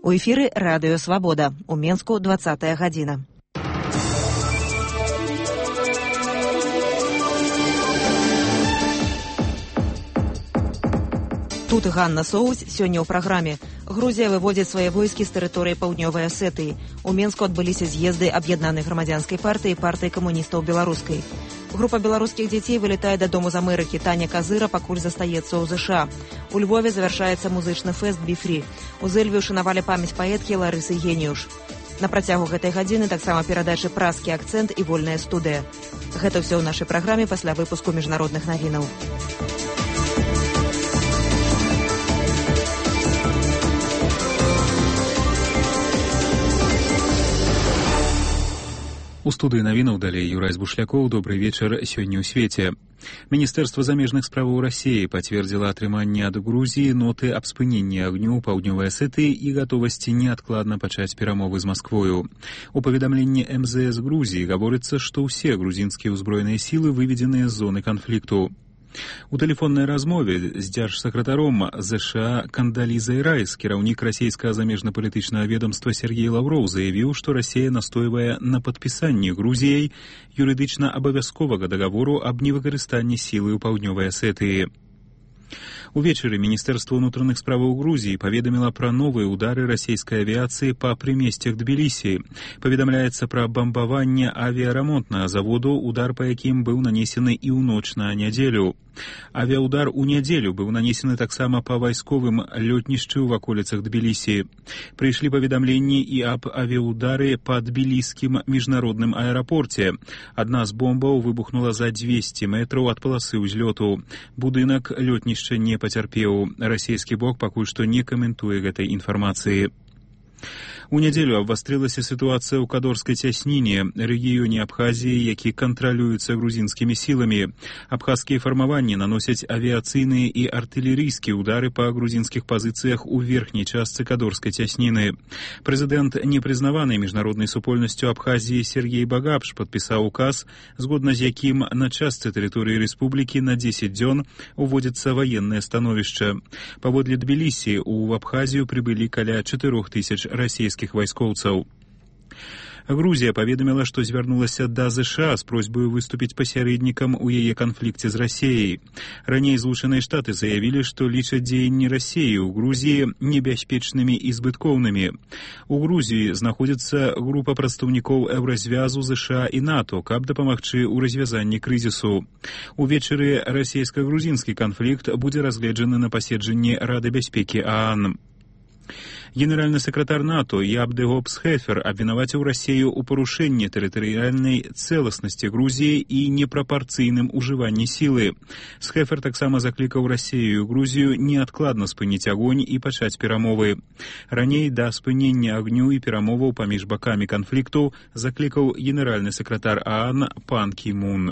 У эфіры Радыё Свабода. У Менску 20-я гадзіна. Тут Ганна Соусь. Сёння ў праграме. Грузія выводзіць свае войскі з тэрыторыі паўднёвай Асетыі. У Менску адбыліся з'езды аб'яднанай грамадзянскай партыі і партыі камуністаў беларускай. Група беларускіх дзяцей вылетае дадому з Амерыкі. Таня Казыра пакуль застаецца ў ЗША. У Львове завяршаецца музычны фэст «Бі-фрі». У Зэльве ўшанавалі памяць паэткі Ларысы Геніюш. На працягу гэтай гадзіны таксама перадачы «Празкі акцэнт» і «Вольная студыя». Гэта ўсё ў нашай праграме пасля выпуску міжнародных навінаў. У студыі навінаў далей Юрай Бушлякоў. Добры вечар. Сёння ў свеце. Міністэрства замежных справаў Расіі пацвердзіла атрыманне ад Грузіі ноты аб спыненні агню ў паўднёвай Асетыі і гатовасці неадкладна пачаць перамовы з Масквою. У паведамленні МЗС Грузіі гаворыцца, што ўсе грузінскія ўзброеныя сілы выведзеныя з зоны канфлікту. У тэлефоннай размове з дзяржсакратаром ЗША Кандалізай Райс кіраўнік расійскага замежна-палітычнага ведомства Сергей Лаўроў заявіў, што Расія настойвае на падпісанні Грузіяй юрыдычна абавязковага дагавору аб невыкарыстанні сілы ў паўднёвай Асетыі. Увечары Міністэрства ўнутраных справаў Грузіі паведаміла пра новыя ўдары расійскай авіяцыі па прымесцях Тбілісі. Паведамляецца пра бамбаванне авіярамонтнага заводу, удар па якім быў нанесены і ў ноч на нядзелю. Авіаудар у нядзелю быў нанесены таксама па вайсковым лётнішчы ў ваколіцах Тбілісі. Прыйшлі паведамленні і аб авіаудары па тбіліскім міжнародным аэрапорце. Адна з бомбаў выбухнула за 200 метраў ад паласы ўзлёту. Будынак лётнішча не пацярпеў. Расійскі бок пакуль што не каментуе гэтай інфармацыі. У нядзелю абвастрылася сітуацыя ў Кадорскай цясніне, рэгіёне Абхазіі, які кантралюецца грузінскімі сіламі. Абхазскія фармаванні наносяць авіяцыйныя і артылерыйскія ўдары па грузінскіх пазіцыях у верхняй частцы Кадорскай цясніны. Прэзідэнт непрызнаванай міжнароднай супольнасцю Абхазіі Сергей Багапш падпісаў указ, згодна з якім на частцы тэрыторыі рэспублікі на 10 дзён уводзіцца ваеннае становішча. Паводле Тбілісі у Абхазію прыбылі каля 4000 расійскіх вайскоўцаў. Грузія паведаміла, што звярнулася да ЗША з просьбаю выступіць пасярэднікам у яе канфлікце з Расіяй. Раней Злучаныя Штаты заявілі, што лічаць дзеянні Расіі ў Грузіі небяспечнымі і збыткоўнымі. У Грузіі знаходзіцца група прадстаўнікоў Еўразвязу, ЗША і НАТО, каб дапамагчы ў развязанні крызісу. Увечары расійска-грузінскі канфлікт будзе разгледжаны на паседжанні Рады бяспекі ААН. Генеральны сакратар НАТО Ябдегоб Схефер абвінаваціў Расію ў парушэнні тэрытарыяльнай цэласнасці Грузіі і непрапарцыйным ужыванні сілы. Схефер таксама заклікаў Расію і Грузію неадкладна спыніць агонь і пачаць перамовы. Раней да спынення агню і перамоваў паміж бакамі канфлікту заклікаў генеральны сакратар ААН Пан Кі Мун.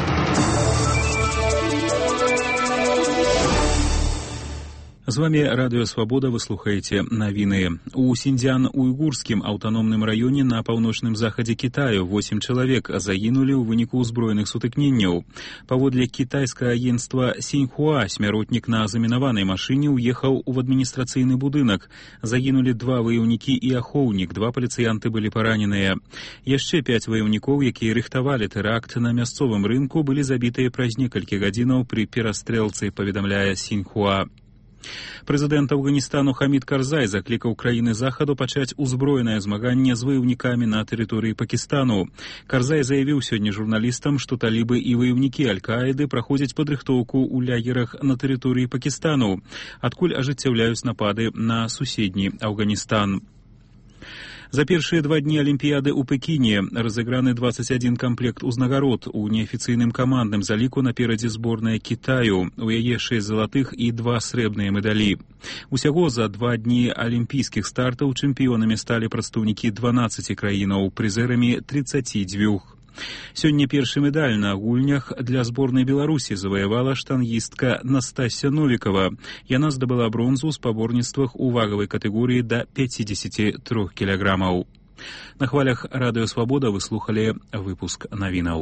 З вами Радыё Свабода, вы слухаеце навіны. У Сіньцзян-Уйгурскім аўтаномным раёне на паўночным захадзе Кітаю 8 чалавек загінулі ў выніку ўзброеных сутыкненняў. Паводле кітайскага агенцтва Сіньхуа смяротнік на замінаванай машыне ўехаў у адміністрацыйны будынак. Загінулі 2 ваяўнікі і ахоўнік, 2 паліцыянты былі параненыя. Яшчэ 5 ваяўнікоў, якія рыхтавалі тэракт на мясцовым рынку, былі забітыя праз некалькі гадзінаў пры перастрэлцы, паведамляе Сіньхуа. Прэзідэнт Афганістану Хамід Карзай заклікаў краіны захаду пачаць узброенае змаганне з ваяўнікамі на тэрыторыі Пакістану. Карзай заявіў сёння журналістам, што талібы і ваяўнікі Аль-Каіды праходзяць падрыхтоўку ў лагерах на тэрыторыі Пакістану, адкуль ажыццяўляюць напады на суседні Афганістан. За першыя 2 дні Алімпіяды ў Пекіне разыграны 21 камплект узнагарод у неафіцыйным камандным заліку наперадзе зборная Кітаю. У яе 6 залатых і 2 срэбныя медалі. Усяго за 2 дні алімпійскіх стартаў чэмпіёнамі сталі прадстаўнікі 12 краінаў, прызэрамі 32. Сёння першы медаль на гульнях для зборнай Беларусі заваявала штангістка Настасья Новікова. Яна здабыла бронзу ў спаборніцтвах у вагавай катэгорыі да 53 кілаграмаў. На хвалях Радыё Свабода вы слухалі выпуск навінаў.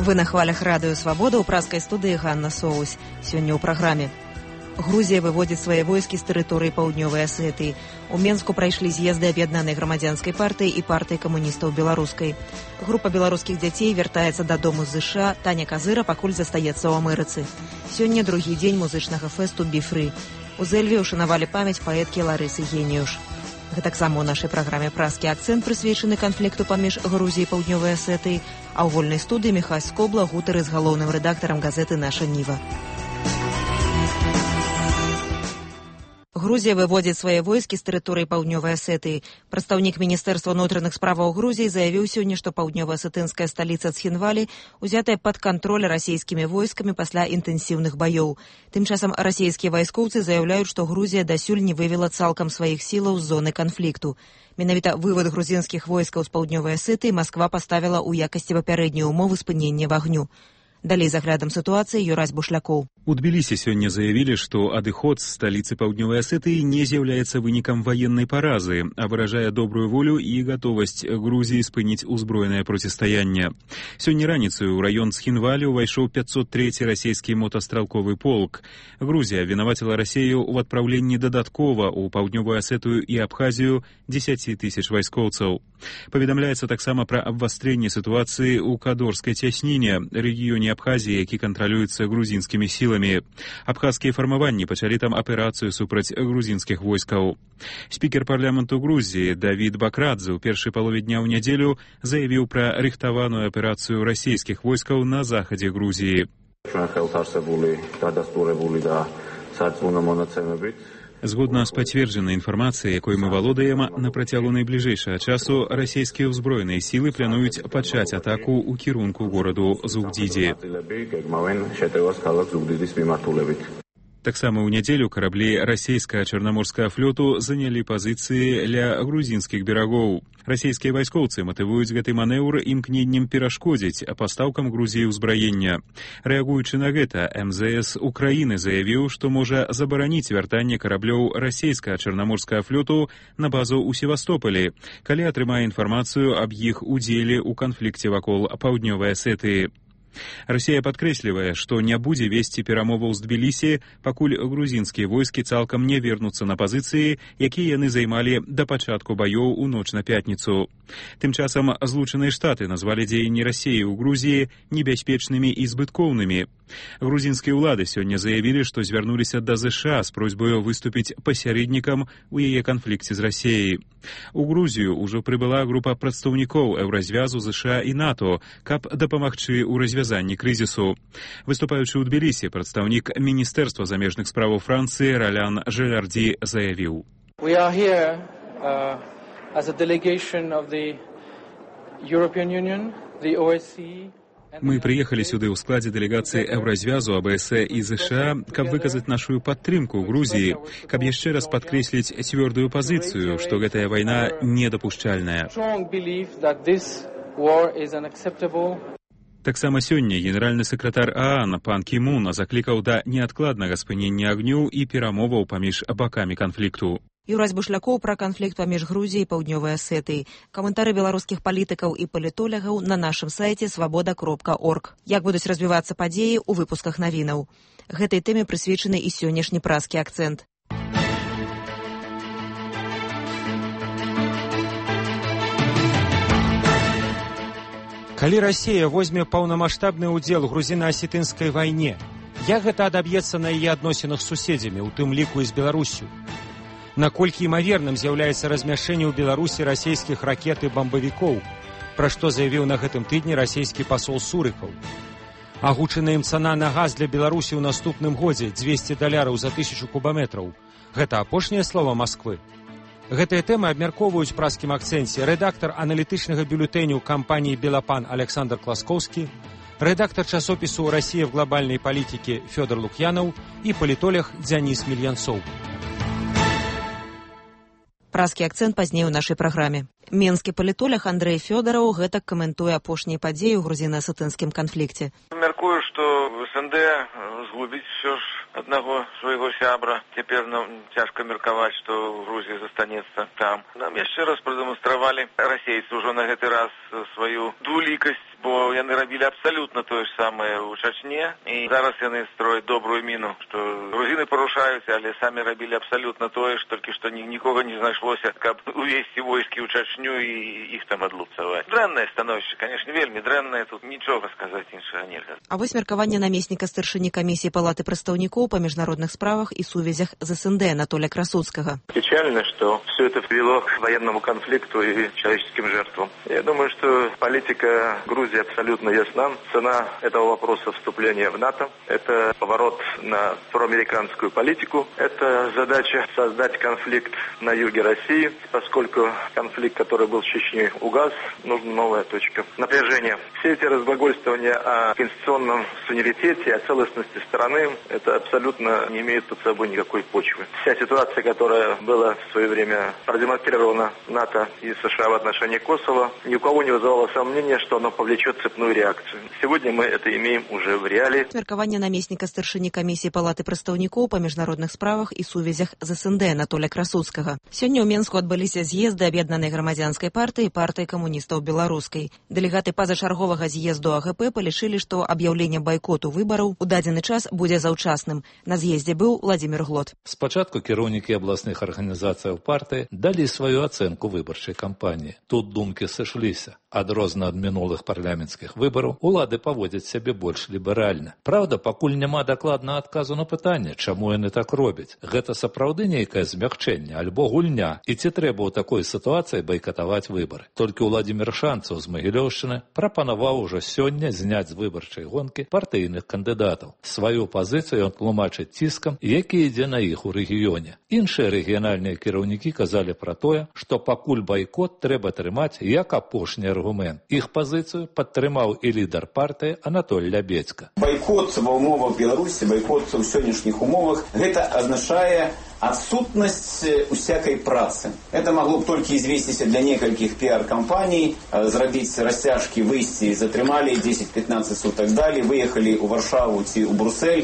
Вы на хвалях радыё «Свабода» ў праскай студыі Ганна Соусь. Сёння ў праграме. Грузія выводзіць свае войскі з тэрыторыі Паўднёвай Асетыі. У Менску прайшлі з'езды аб'яднанай грамадзянскай партыі і партыі камуністаў беларускай. Група беларускіх дзяцей вяртаецца дадому з ЗША, Таня Казыра пакуль застаецца ў Амерыцы. Сёння другі дзень музычнага фэсту «Біфры». У Зэльве ўшанавалі памяць паэткі Ларысы Геніюш. Гэтаксама ў нашай праграме «Праскі акцэнт» прысвечаны канфлікту паміж Грузіяй і Паўднёвай Асетыі, а ў вольнай студыі Міхась Скобла гутары з галоўным рэдактарам газеты «Наша Ніва». Грузія выводзіць свае войскі з тэрыторыі Паўднёвай Асетыі. Прадстаўнік Міністэрства ўнутраных справаў Грузіі заявіў сёння, што паўднёва-асетынская сталіца Цхінвалі узятая пад кантроль расійскімі войскамі пасля інтэнсіўных баёў. Тым часам расійскія вайскоўцы заяўляюць, што Грузія дасюль не вывела цалкам сваіх сілаў з зоны канфлікту. Менавіта вывад грузінскіх войскаў з Паўднёвай Асетыі Масква паставіла ў якасці папярэдняй умовы спынення вагню. Далей з аглядам сітуацыі Юрась Бушлякоў. У Тбілісі сёння заявілі, што адыход з сталіцы Паўднёвай Асетыі не з'яўляецца вынікам ваеннай паразы, а выражае добрую волю і гатовасць Грузіі спыніць узброенае процістаянне. Сёння раніцаю ў раён Цхінвалі ўвайшоў 503-й расійскі мотастралковы полк. Грузія вінаваціла Расію ў адпраўленні дадаткова ў Паўднёвую Асетыю і Абхазію 10 тысяч вайскоўцаў. Паведамляецца таксама пра абвастрэнне сітуацыі ў Кадорскай цясніне, рэгіёне Абхазіі, які кантралюецца грузінскімі сіламі. Абхазскія фармаванні пачалі там аперацыю супраць грузінскіх войскаў. Спікер парламенту Грузіі Давід Бакрадзе ў першай палове дня ў нядзелю заявіў пра рыхтаваную аперацыю расійскіх войскаў на захадзе Грузіі. Згодна з пацверджанай інфармацыяй, якой мы валодаем, на працягу найбліжэйшага часу расійскія ўзброеныя сілы плануюць пачаць атаку ў кірунку гораду Зугдзідзі. Таксама ў нядзелю караблі расійскага чарнаморскага флоту занялі пазіцыі ля грузінскіх берагоў. Расійскія вайскоўцы матывуюць гэты манеўр імкненнем перашкодзіць пастаўкам Грузіі ўзбраення. Рэагуючы на гэта, МЗС Украіны заявіў, што можа забараніць вяртанне караблёў расійскага чарнаморскага флоту на базу ў Севастополі, калі атрымае інфармацыю аб іх удзеле ў канфлікце вакол Паўднёвай Асетыі. Расія падкрэслівае, што не будзе весці перамоваў з Тбілісі, пакуль грузінскія войскі цалкам не вернуцца на пазіцыі, якія яны займалі да пачатку баёў у ноч на пятніцу. Тым часам Злучаныя Штаты назвалі дзеянні Расіі ў Грузіі небяспечнымі і збыткоўнымі. Грузінскія ўлады сёння заявілі, што звярнуліся да ЗША з просьбаю выступіць пасярэднікам у яе канфлікце з Расіяй. У Грузію ўжо прыбыла група прадстаўнікоў Еўразвязу, ЗША і НАТО, каб дапамагчы ў развязанні крызісу. Выступаючы ў Тбілісі, прадстаўнік Міністэрства замежных справаў Францыі Ролян Желярді заявіў. We are here as a delegation of the European Union, the OSCE. Мы прыехалі сюды ў складзе дэлегацыі Еўразвязу, АБС і ЗША, каб выказаць нашу падтрымку Грузіі, каб яшчэ раз падкрэсліць цвёрдую пазіцыю, што гэтая вайна недапушчальная. Таксама сёння генеральны сакратар ААН пан Кі Мун заклікаў да неадкладнага спынення агню і перамоваў паміж бакамі канфлікту. Юрась Бушлякоў пра канфлікт паміж Грузіяй і Паўднёвай Асетыяй. Каментары беларускіх палітыкаў і палітолягаў на нашым сайце свабода.орг. Як будуць развівацца падзеі ў выпусках навінаў. Гэтай тэме прысвечаны і сённяшні праскі акцэнт. Калі Расія возьме паўнамаштабны ўдзел у грузіна-асетынскай вайне, як гэта адаб'ецца на яе адносінах з суседзямі, у тым ліку і з Беларусю? Наколькі імаверным з'яўляецца размяшчэнне ў Беларусі расійскіх ракет і бамбавікоў, пра што заявіў на гэтым тыдні расійскі пасол Сурыкаў. Агучаная ім цана на газ для Беларусі ў наступным годзе $200 за 1000 кубаметраў. Гэта апошняе слова Масквы. Гэтыя тэмы абмяркоўваюць праскім акцэнце рэдактар аналітычнага бюлетэню кампаніі «Белапан» Александр Класкоўскі, рэдактар часопісу «Россия в глобальной политике» Фёдор Лукьянов і палітолог Дзяніс Мільянцоў. Праскі акцэнт пазней у нашай праграме. Менскі палітолог Андрэй Фёдораў гэтак каментуе апошнія падзеі ў грузіна-асетынскім канфлікце. Мяркую, што СНД згубіць все ж одного своего сябра. Теперь нам тяжко мерковать, что Грузия застанется там. Нам еще раз продемонстрировали российцы уже на этот раз свою двуликость, бо яны робили абсолютно то же самое у Чечне. И зараз яны строят добрую мину, что грузины порушаются, але сами робили абсолютно то же, только что никого не нашлося, как увести войски у Чечню и их там отлупцевать. Дрэнное становище, конечно, вельми дрэнное, тут ничего сказать іншага нельзя. А вось меркаванне намесніка старшыні камісіі палаты прадстаўнікоў па міжнародных справах і сувязях з СНД Анатолия Красуцкага. Печально, что все это привело к военному конфликту и человеческим жертвам. Я думаю, что политика Грузии абсолютно ясна. Цена этого вопроса вступления в НАТО – это поворот на проамериканскую политику. Это задача создать конфликт на юге России, поскольку конфликт, который был в Чечне, угас, нужна новая точка напряжения. Все эти разглагольствования о конституционном суверенитете, о целостности страны, это абсолютно не имеет под собой никакой почвы. Вся ситуация, которая была в свое время продемонстрирована НАТО и США в отношении Косово, ни у кого не вызывало сомнения, что оно повлечет цепную реакцию. Сегодня мы это имеем уже в реалии. Меркаванне намесніка старшыні камісіі палаты прадстаўнікоў па міжнародных справах і сувязях з СНД Анатолия Красуцкага. Сёння ў Менску адбыліся з'езды Аб'яднанай грамадзянскай партыі і партыі камуністаў беларускай. Дэлегаты пазачарговага з'езду АГП палічылі, што аб'яўленне байкоту выбараў у дадзены час будзе заўчасным. На з'ездзе быў Владимир Глот. Спачатку кіраўнікі абласных арганізацыяў партыі далі сваю ацэнку выбарчай кампаніі. Тут думкі сышліся. Адрозна ад мінулых парламенцкіх выбараў улады паводзяць сябе больш ліберальна. Праўда, пакуль няма дакладнага адказу на пытанне, чаму яны так робяць. Гэта сапраўды нейкае змягчэнне альбо гульня, і ці трэба ў такой сітуацыі байкатаваць выбары. Толькі Владимир Шанцаў з Магілёўшчыны прапанаваў ужо сёння зняць з выбарчай гонкі партыйных кандыдатаў. Сваю пазіцыю ён тлумачыць ціскам, які ідзе на іх у рэгіёне. Іншыя рэгіянальныя кіраўнікі казалі пра тое, што пакуль байкот трэба трымаць як апошні аргумент. Іх пазіцыю падтрымаў і лідар партыі Анатоль Лябедзька. Байкот ва ўмовах Беларусі, байкот у сённяшніх умовах, гэта азначае отсутность усякой працы. Это могло бы только известиться для некальких пиар-компаний, зрабіць растяжки, выйсці, затрымали 10-15 суток далі, выехали у Варшаву ці у Брюссель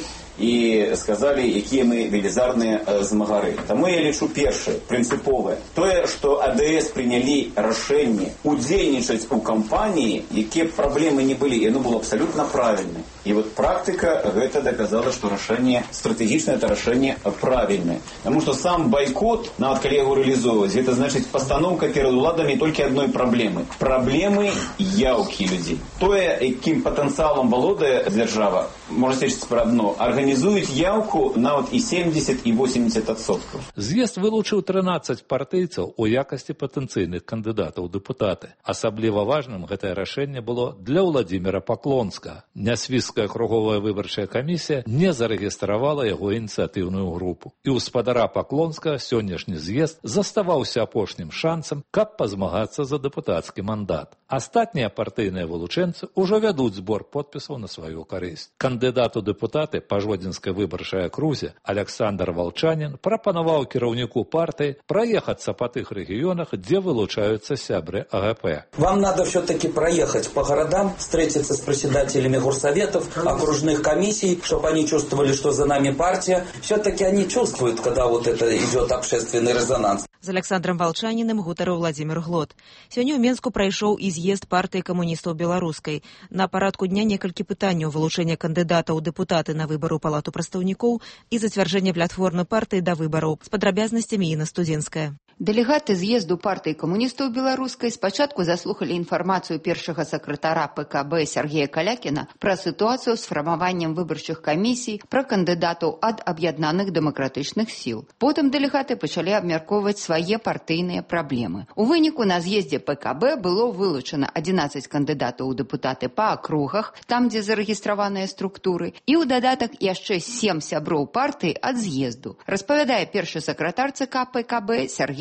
і сказали, якія мы велізарныя змагары. Таму я лічу першае, прынцыповае, тое, што АДС прынялі рашэнне удзельнічаць у кампаніі, якія б праблемы не былі, яно было абсолютно правильным. И вот практика гэта доказала, что решение стратегичное, это решение правильное. Потому что сам бойкот, нават калі яго реализовывать, это значит постановка перед уладами только одной проблемы. Проблемы яўкі людей. Тое, яким потенциалом володае держава, можно сведчыць про одно, организует яўку нават и 70, и 80%. З'езд вылучыў 13 партыйцаў у якасці патэнцыйных кандыдатаў у дэпутаты. Асабліва важным гэтае рашэнне было для Владимира Поклонскага. Нясвіжская круговая выбарчая камісія не зарэгістравала яго ініцыятыўную групу. І ў спадара Поклонскага сённяшні з'езд заставаўся апошнім шансам, каб пазмагацца за дэпутацкі мандат. Астатнія партыйныя вылучэнцы ўжо вядуць збор подпісаў на сваю карысць. Кандыдат у дэпутаты па Жодзінскай выбарчай акрузе Александр Волчанин прапанаваў кіраўніку партыі праехацца па тых рэгіёнах, дзе вылучаюцца сябры АГП. Вам надо все-таки проехать по городам, встретиться с председателями горсоветов, окружных комиссий, чтобы они чувствовали, что за нами партия. Все-таки они чувствуют, когда вот это идет общественный резонанс. З Александром Волчаніным гутарыў Владимир Глот. Сёння ў Менску прайшоў і з'езд партыі камуністаў беларускай. На парадку дня некалькі пытанняў: вылучэння кандыдата ў дэпутаты на выбары ў палату прадстаўнікоў і зацвярджэнне платформы партыі да выбараў. З падрабязнасцямі Інна Студзенская. Дэлегаты з'езду партыі камуністаў беларускай спачатку заслухалі інфармацыю першага сакратара ПКБ Сергея Калякіна пра сітуацыю з фармаваннем выбарчых камісій, пра кандыдатаў ад аб'яднаных дэмакратычных сіл. Потым дэлегаты пачалі абмяркоўваць свае партыйныя праблемы. У выніку на з'ездзе ПКБ было вылучана 11 кандыдатаў у дэпутаты па акругах, там, дзе зарэгістраваныя структуры, і ў дадатак яшчэ 7 сяброў партыі ад з'езду. Распавядае першы сакратар ЦК ПКБ Сергей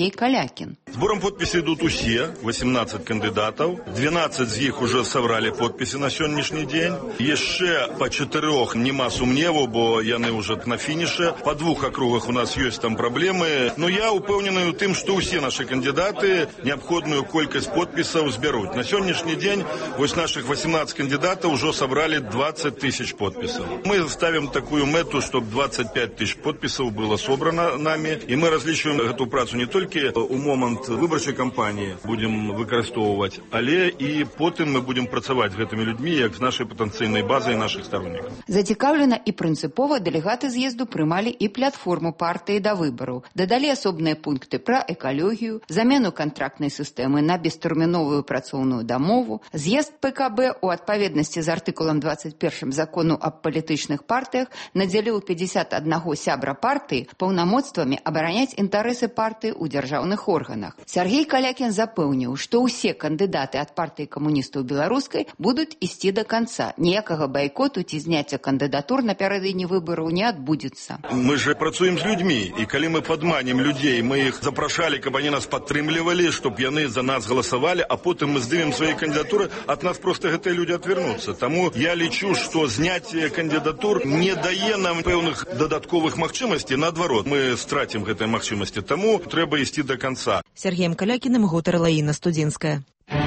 Сергей Калякин. Сбором подписей идут все, 18 кандидатов. 12 из них уже собрали подписи на сегодняшний день. Еще по 4 нема сумневу, бо яны уже на финише. По 2 округах у нас есть там проблемы. Но я упевнений у тем, что все наши кандидаты необходимую колькость подписов сберут. На сегодняшний день вот наших 18 кандидатов уже собрали 20 тысяч подписов. Мы ставим такую мету, чтобы 25 тысяч подписов было собрано нами. И мы различиваем эту працу не только у момент выборчей кампании будем використовувати, але і потім ми будемо працювати з гэтымі людьми, як з нашою потенційною базою наших сторонників. Зацікаўлена і прынцыпова дэлегаты з'езду прымалі і платформу партыі да выбараў. Дадалі асобныя пункты пра экалогію, замену кантрактнай сістэмы на бестэрміновую працоўную дамову. З'езд ПКБ у адпаведнасці з артыкулам 21 закону аб палітычных партыях надзяліў 51 сябра партыі паўнамоцтвамі абараняць інтарэсы партыі ў дзяржаўных органах. Сергей Калякин запэўніў, што ўсе кандыдаты ад партыі камуністаў беларускай будуць ісці да канца. Ніякага байкоту ці зняцця кандыдатур напярэдадні выбараў не адбудзецца. Мы же працуем з людьми, і калі мы падманем людей, мы іх запрашалі, каб они нас падтрымлівалі, чтоб яны за нас галасавалі, а потым мы здымем свае кандыдатуры, ад нас просто гэтыя люди отвернуцца. Таму я лічу, што зняцце кандыдатур не дае нам пэўных дадатковых магчымасцей, наадварот, мы страцім гэтыя магчымасці, таму трэба ісці до конца. Сергеем Калякіным гутарыла Інна Студзінская.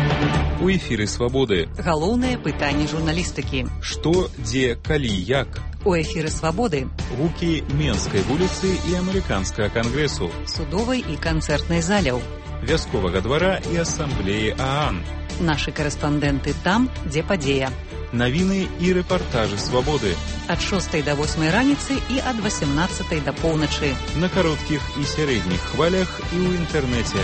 У эфіры «Свабоды». Галоўнае пытанне журналістыкі. Што, дзе, калі, як? У эфіры «Свабоды». Гукі Менскай вуліцы і Амерыканскага кангрэсу. Судовай і канцэртнай заляў. Вясковага двара і асамблеі ААН. Нашы карэспандэнты там, дзе падзея. Навіны і рэпартажы «Свабоды». Ад 6 до 8 раніцы і ад 18 до поўначы. На кароткіх і сярэдніх хвалях і ў інтэрнэце.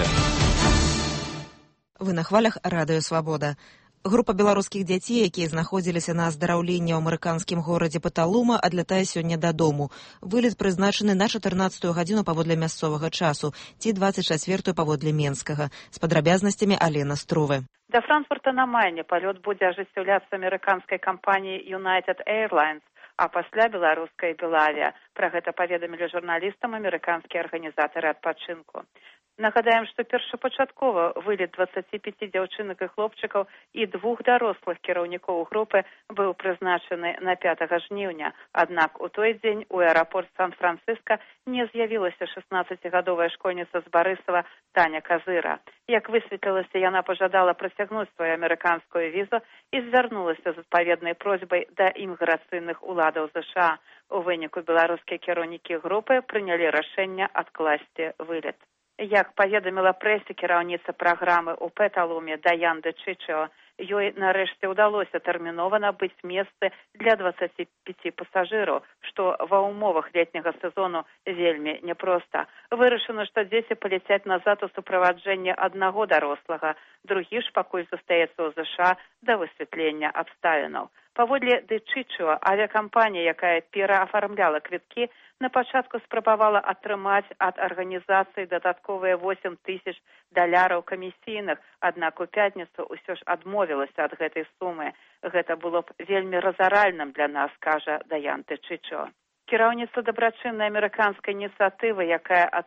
Вы на хвалях радыё «Свабода». Група беларускіх дзяцей, якія знаходзіліся на аздараўленні ў амерыканскім горадзе Паталума, адлятае сёння дадому. Вылет прызначаны на 14 гадзіну паводле мясцовага часу, ці 24 паводле менскага. З падрабязнасцямі Алена Струве. До Франкфурта на Майне палёт будзе ажыццяўляцца амерыканскай кампаніяй United Airlines, а пасля беларускай Белавіа. Пра гэта паведамілі журналістам амерыканскія арганізатары адпачынку. Нагадаем, што першапачаткова вылет 25 дзяўчынак і хлопчыкаў і 2 дарослых кіраўнікоў групы быў прызначаны на 5 жніўня. Аднак у той дзень у аэрапорт Сан-Францыска не з'явілася 16-гадовая школьніца з Барысава Таня Казыра. Як высветлілася, яна пажадала працягнуць сваю амерыканскую візу і звярнулася з адпаведнай просьбай да іміграцыйных уладаў США. У выніку беларускія кіраўнікі групы прынялі рашэнне адкласці вылет. Як паведаміла прэсе кіраўніца праграмы ў Пэталуме Даян Дечычо, ёй нарэшце ўдалося тэрмінова набыць месцы для 25 пасажыраў, што ва ўмовах летняга сезону вельмі няпроста. Вырашана, што дзеці паляцяць назад у суправаджэнні аднаго дарослага, другі ж пакуль застаецца ў ЗША да высвятлення абставінаў. Паводле Дечычо, авіакампанія, якая пераафармляла квіткі, на пачатку спрабавала атрымаць ад арганізацыі дадатковыя $8 тысяч камісійных, аднак у пятніцу ўсё ж адмовілася ад гэтай сумы. Гэта было б вельмі разаральным для нас, кажа Даян Дечычо. Кіраўніца дабрачыннай амерыканскай ініцыятывы, якая ад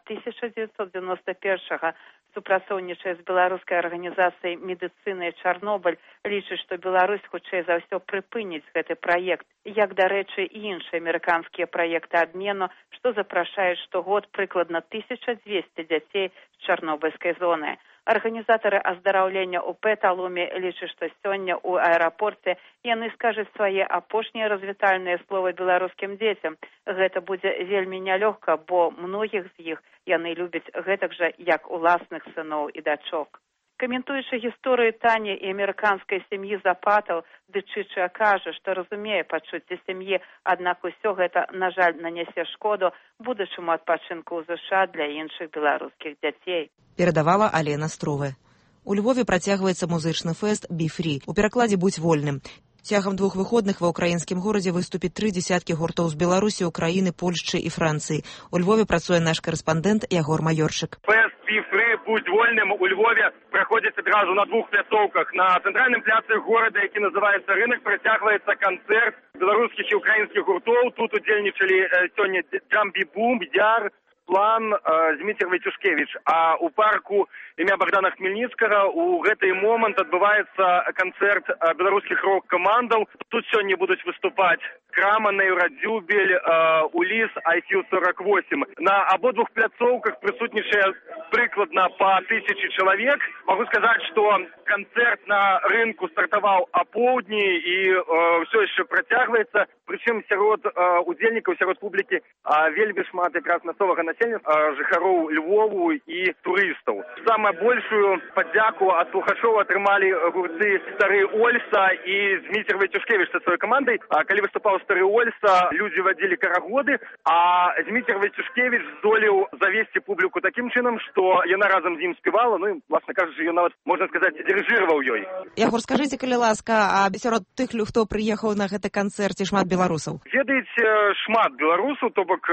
1991-го супрацоўнічае з беларускай арганізацыяй медыцыны Чарнобыль, лічыць, што Беларусь хутчэй за ўсё прыпыніць гэты праект, як, дарэчы, і іншыя амерыканскія праекты абмену, што запрашаюць штогод прыкладна 1200 дзяцей з чарнобыльскай зоны. Арганізатары аздараўлення ў Пэталуме лічаць, што сёння ў аэрапорце яны скажуць свае апошнія развітальныя словы беларускім дзецям. Гэта будзе вельмі нялёгка, бо многіх з іх яны любяць гэтак жа, як уласных сыноў і дачок. Каментуючы гісторыю Тані і амерыканскай сям'і Запатаў, Дечычо кажа, што разумее пачуцці сям'і, аднак усё гэта, на жаль, нанясе шкоду будучаму адпачынку ў ЗША для іншых беларускіх дзяцей. Перадавала Алена Струве. У Львове працягваецца музычны фэст «Be Free». У перакладзе «Будь вольным». Цягам 2 выходных ва ўкраінскім горадзе выступіць 3 десяткі гуртоў з Беларусі, Украіны, Польшчы і Францыі. У Львове працуе наш карэспандэнт Ягор Майорчык. Фэст «Be Free. Будь вольным» у Львове праходзіць адразу на 2 пляцоўках. На цэнтральным пляцы горада, які называецца Рынак, працягваецца канцэрт беларускіх і украінскіх гуртоў. Тут удзельнічалі сёння Джамбі Бум, Яр, план Зміцер Вайцюшкевіч, а у парку імя Богдана Хмельніцкага у гэты момант адбываецца канцэрт беларускіх рок-камандаў. Тут сёння будуць выступаць Крамана, Юрадзюбель, Уліс, IQ-48. На абодвух пляцоўках прысутнічае прыкладна па 1000 чалавек. Могу сказаць, што канцэрт на рынку стартаваў апоўдні і ўсё яшчэ працягваецца. Прычым сярод удзельнікаў, сярод публікі вельмі шмат якраз мясцовага насельніцтва, жыхароў Львову і турыстаў. Самую большую падзяку ад слухачоў атрымалі гурты Стары Ольса і Зміцер Вайцюшкевіч са сваёй камандай. Калі выступаў Стары Ольса, людзі вадзілі карагоды, а Зміцер Вайцюшкевіч здолеў завесці публіку такім чынам, што яна разам з ім спявала, ну і, власна кажучы, ён нават, можна сказаць, дырыжыраваў ёй. Ягор, скажыце, калі ласка, а сярод тых, хто прыехаў на гэты канцэрт, ці шмат беларусаў? Ведаеце, шмат беларусаў, то бок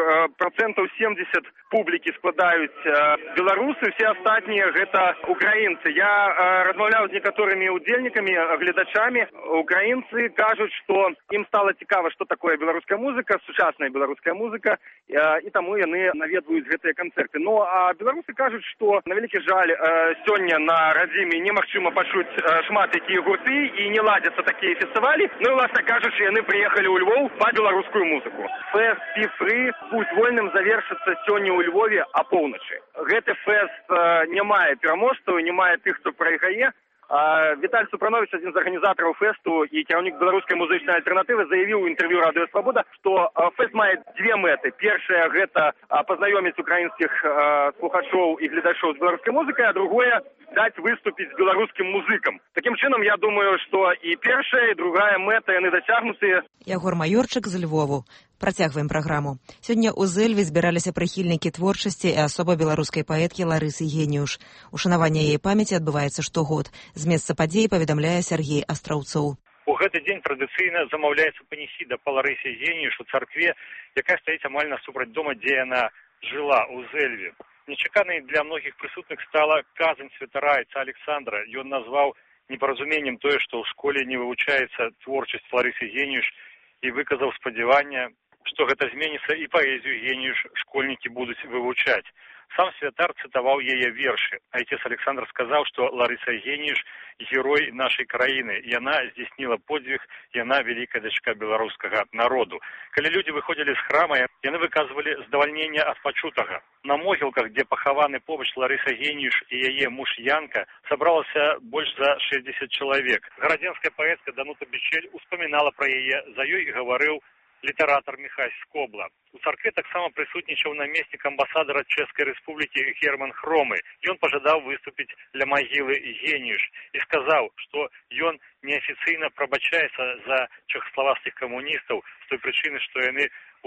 70% публікі складаюць беларусы, все астатнія гэта украінцы. Я размаўляў з некаторымі удзельнікамі, гледачамі. Украінцы кажуць, што ім стала цікава, што такое беларуская музыка, сучасная беларуская музыка, і таму яны наведваюць гэтыя канцэрты. Ну, а беларусы кажуць, што, на вялікі жаль, сёння на радзіме немагчыма пачуць шмат якія гурты і не ладзяцца такія фестывалі. Ну і, власна кажучы, яны прыехалі ў Львов па беларускую музыку. Фэст «Пі-фры» «Путь вольным» завершыцца сёння ў Львове апоўначы. Гэты фэст не мае пераможцаў, не мае тых, хто прайграе. Віталь Супранович, адзін з арганізатараў фэсту і кіраўнік беларускай музычнай альтэрнатывы, заявіў у інтэрв'ю радыё Свабода, што фэст мае дзве мэты. Першая – гэта пазнаёміць украінскіх слухачоў і гледачоў з беларускай музыкай, а другое – даць выступіць з беларускім музыкам. Такім чынам, я думаю, што і першая, і другая мэта яны дасягнутыя. Ягор Маёрчык з Львову. Працягваем праграму. Сёння ў Зэльве збіраліся прыхільнікі творчасці і асоба беларускай паэткі Ларысы Геніюш. Ушанаванне яе памяці адбываецца штогод. З месца падзеі паведамляе Сергей Астраўцоў. У гэты дзень традыцыйна замаўляецца панесіда па Ларысе Геніюш у царкве, якая стаіць амаль насупраць дома, дзе яна жыла, у Зэльве. Нечаканай для многіх прысутных стала казань святара айца Александра. Ён назваў непаразуменнем тое, што ў школе не вывучаецца творчасць Ларысы Геніюш, і выказаў спадзяванне, што гэта зменіцца і паэзію Геніюш школьнікі будуць вывучаць. Сам святар цытаваў яе вершы. Айцец Александр сказаў, што Ларыса Геніюш – герой нашай краіны. Яна здзейсніла подзвіг, яна вялікая дачка беларускага народу. Калі людзі выходзілі з храма, яны выказвалі здавальненне ад пачутага. На могілках, дзе пахаваны побач Ларыса Геніюш і яе муж Янка, сабралася больш за 60 чалавек. Гарадзенская паэтка Данута Бичель успамінала пра яе, за ёй гаварыў літаратар Міхась Скобла. У царкве таксама прысутнічаў намеснік амбасадара Чэшскай Рэспублікі Герман Хромы. Ён пажадаў выступіць ля магілы Геніюш і сказаў, што ён неафіцыйна прабачаецца за чэхаславацкіх камуністаў з той прычыны, што яны у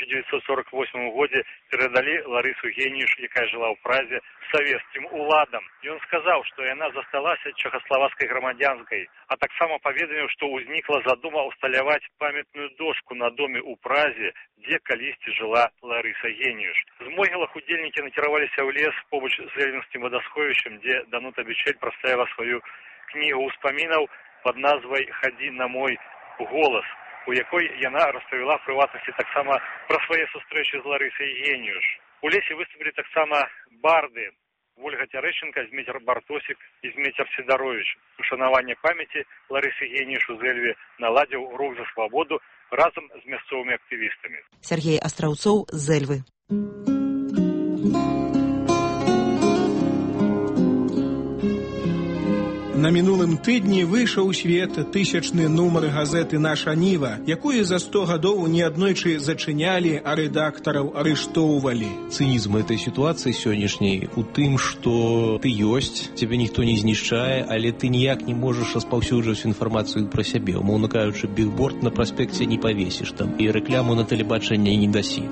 1948 годзе перадалі Ларысу Геніюш, якая жыла ў Празе, савецкім уладам. Ён сказаў, што яна засталася чэхаславацкай грамадзянскай, а таксама паведаміў, што ўзнікла задума усталяваць памятную дошку на доме ў Празе, дзе калісьці жыла Ларыса Геніюш. З могілак удзельнікі накіраваліся ў лес побач з эльвінскім вадасховішчам, дзе Данута Бичель прадставіла сваю кнігу ўспамінаў пад назвай «Хадзі на мой голас», у якой яна распавяла в прыватнасці таксама пра свае сустрэчы з Ларысай Геніюш. У лесе выступілі таксама барды Вольга Цярэшченка, Зміцер Бартосік і Зміцер Сідаровіч. Ушанаванне памяці Ларысы Геніюш у Зэльве наладзіў рух за свабоду разам з мясцовымі актывістамі. Сергей Астраўцоў з Зэльвы. На мінулым тыдні выйшаў у свет 1000-ны нумар газеты «Наша Ніва», якую за 100 гадоў неаднойчы зачынялі, а рэдактараў арыштоўвалі. Цынізм этой сітуацыі сённяшняй у тым, што ты ёсць, цябе ніхто не знішчае, але ты ніяк не можаш распаўсюджваць інфармацыю пра сябе. Умоўна кажучы, бігборд на праспекце не павесіш там, і рэкляму на тэлебачанне не дасі.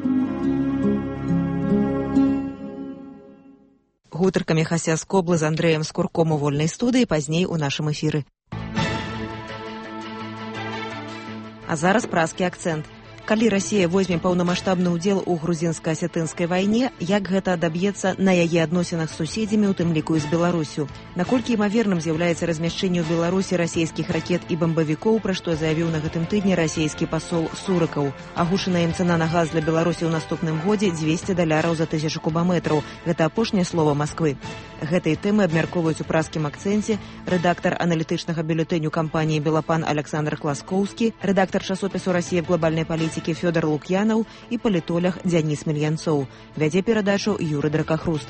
Гутарка Міхася Скоблы з Андрэем Скурком у вольнай студыі пазней у нашым эфіры. А зараз празкі акцэнт. Калі Расія возьме паўнамаштабны ўдзел у грузінска-асетынскай вайне, як гэта адаб'ецца на яе адносінах з суседзямі, у тым ліку і з Беларусю? Наколькі імаверным з'яўляецца размяшчэнне ў Беларусі расійскіх ракет і бамбавікоў, пра што заявіў на гэтым тыдні расійскі пасол Сурыкаў. Агушаная ім цана на газ для Беларусі ў наступным годзе $200 за 1000 кубаметраў. Гэта апошняе слова Масквы. Гэтай тэмы абмяркоўваюць у праскім акцэнце рэдактар аналітычнага бюлетэню кампаніі «Белапан» Александр Класкоўскі, рэдактар часопісу «Расія в глобальнай палітыкі» Фёдор Лукьянаў і палітолог Дзяніс Мільянцоў. Вядзе перадачу Юры Дракахруст.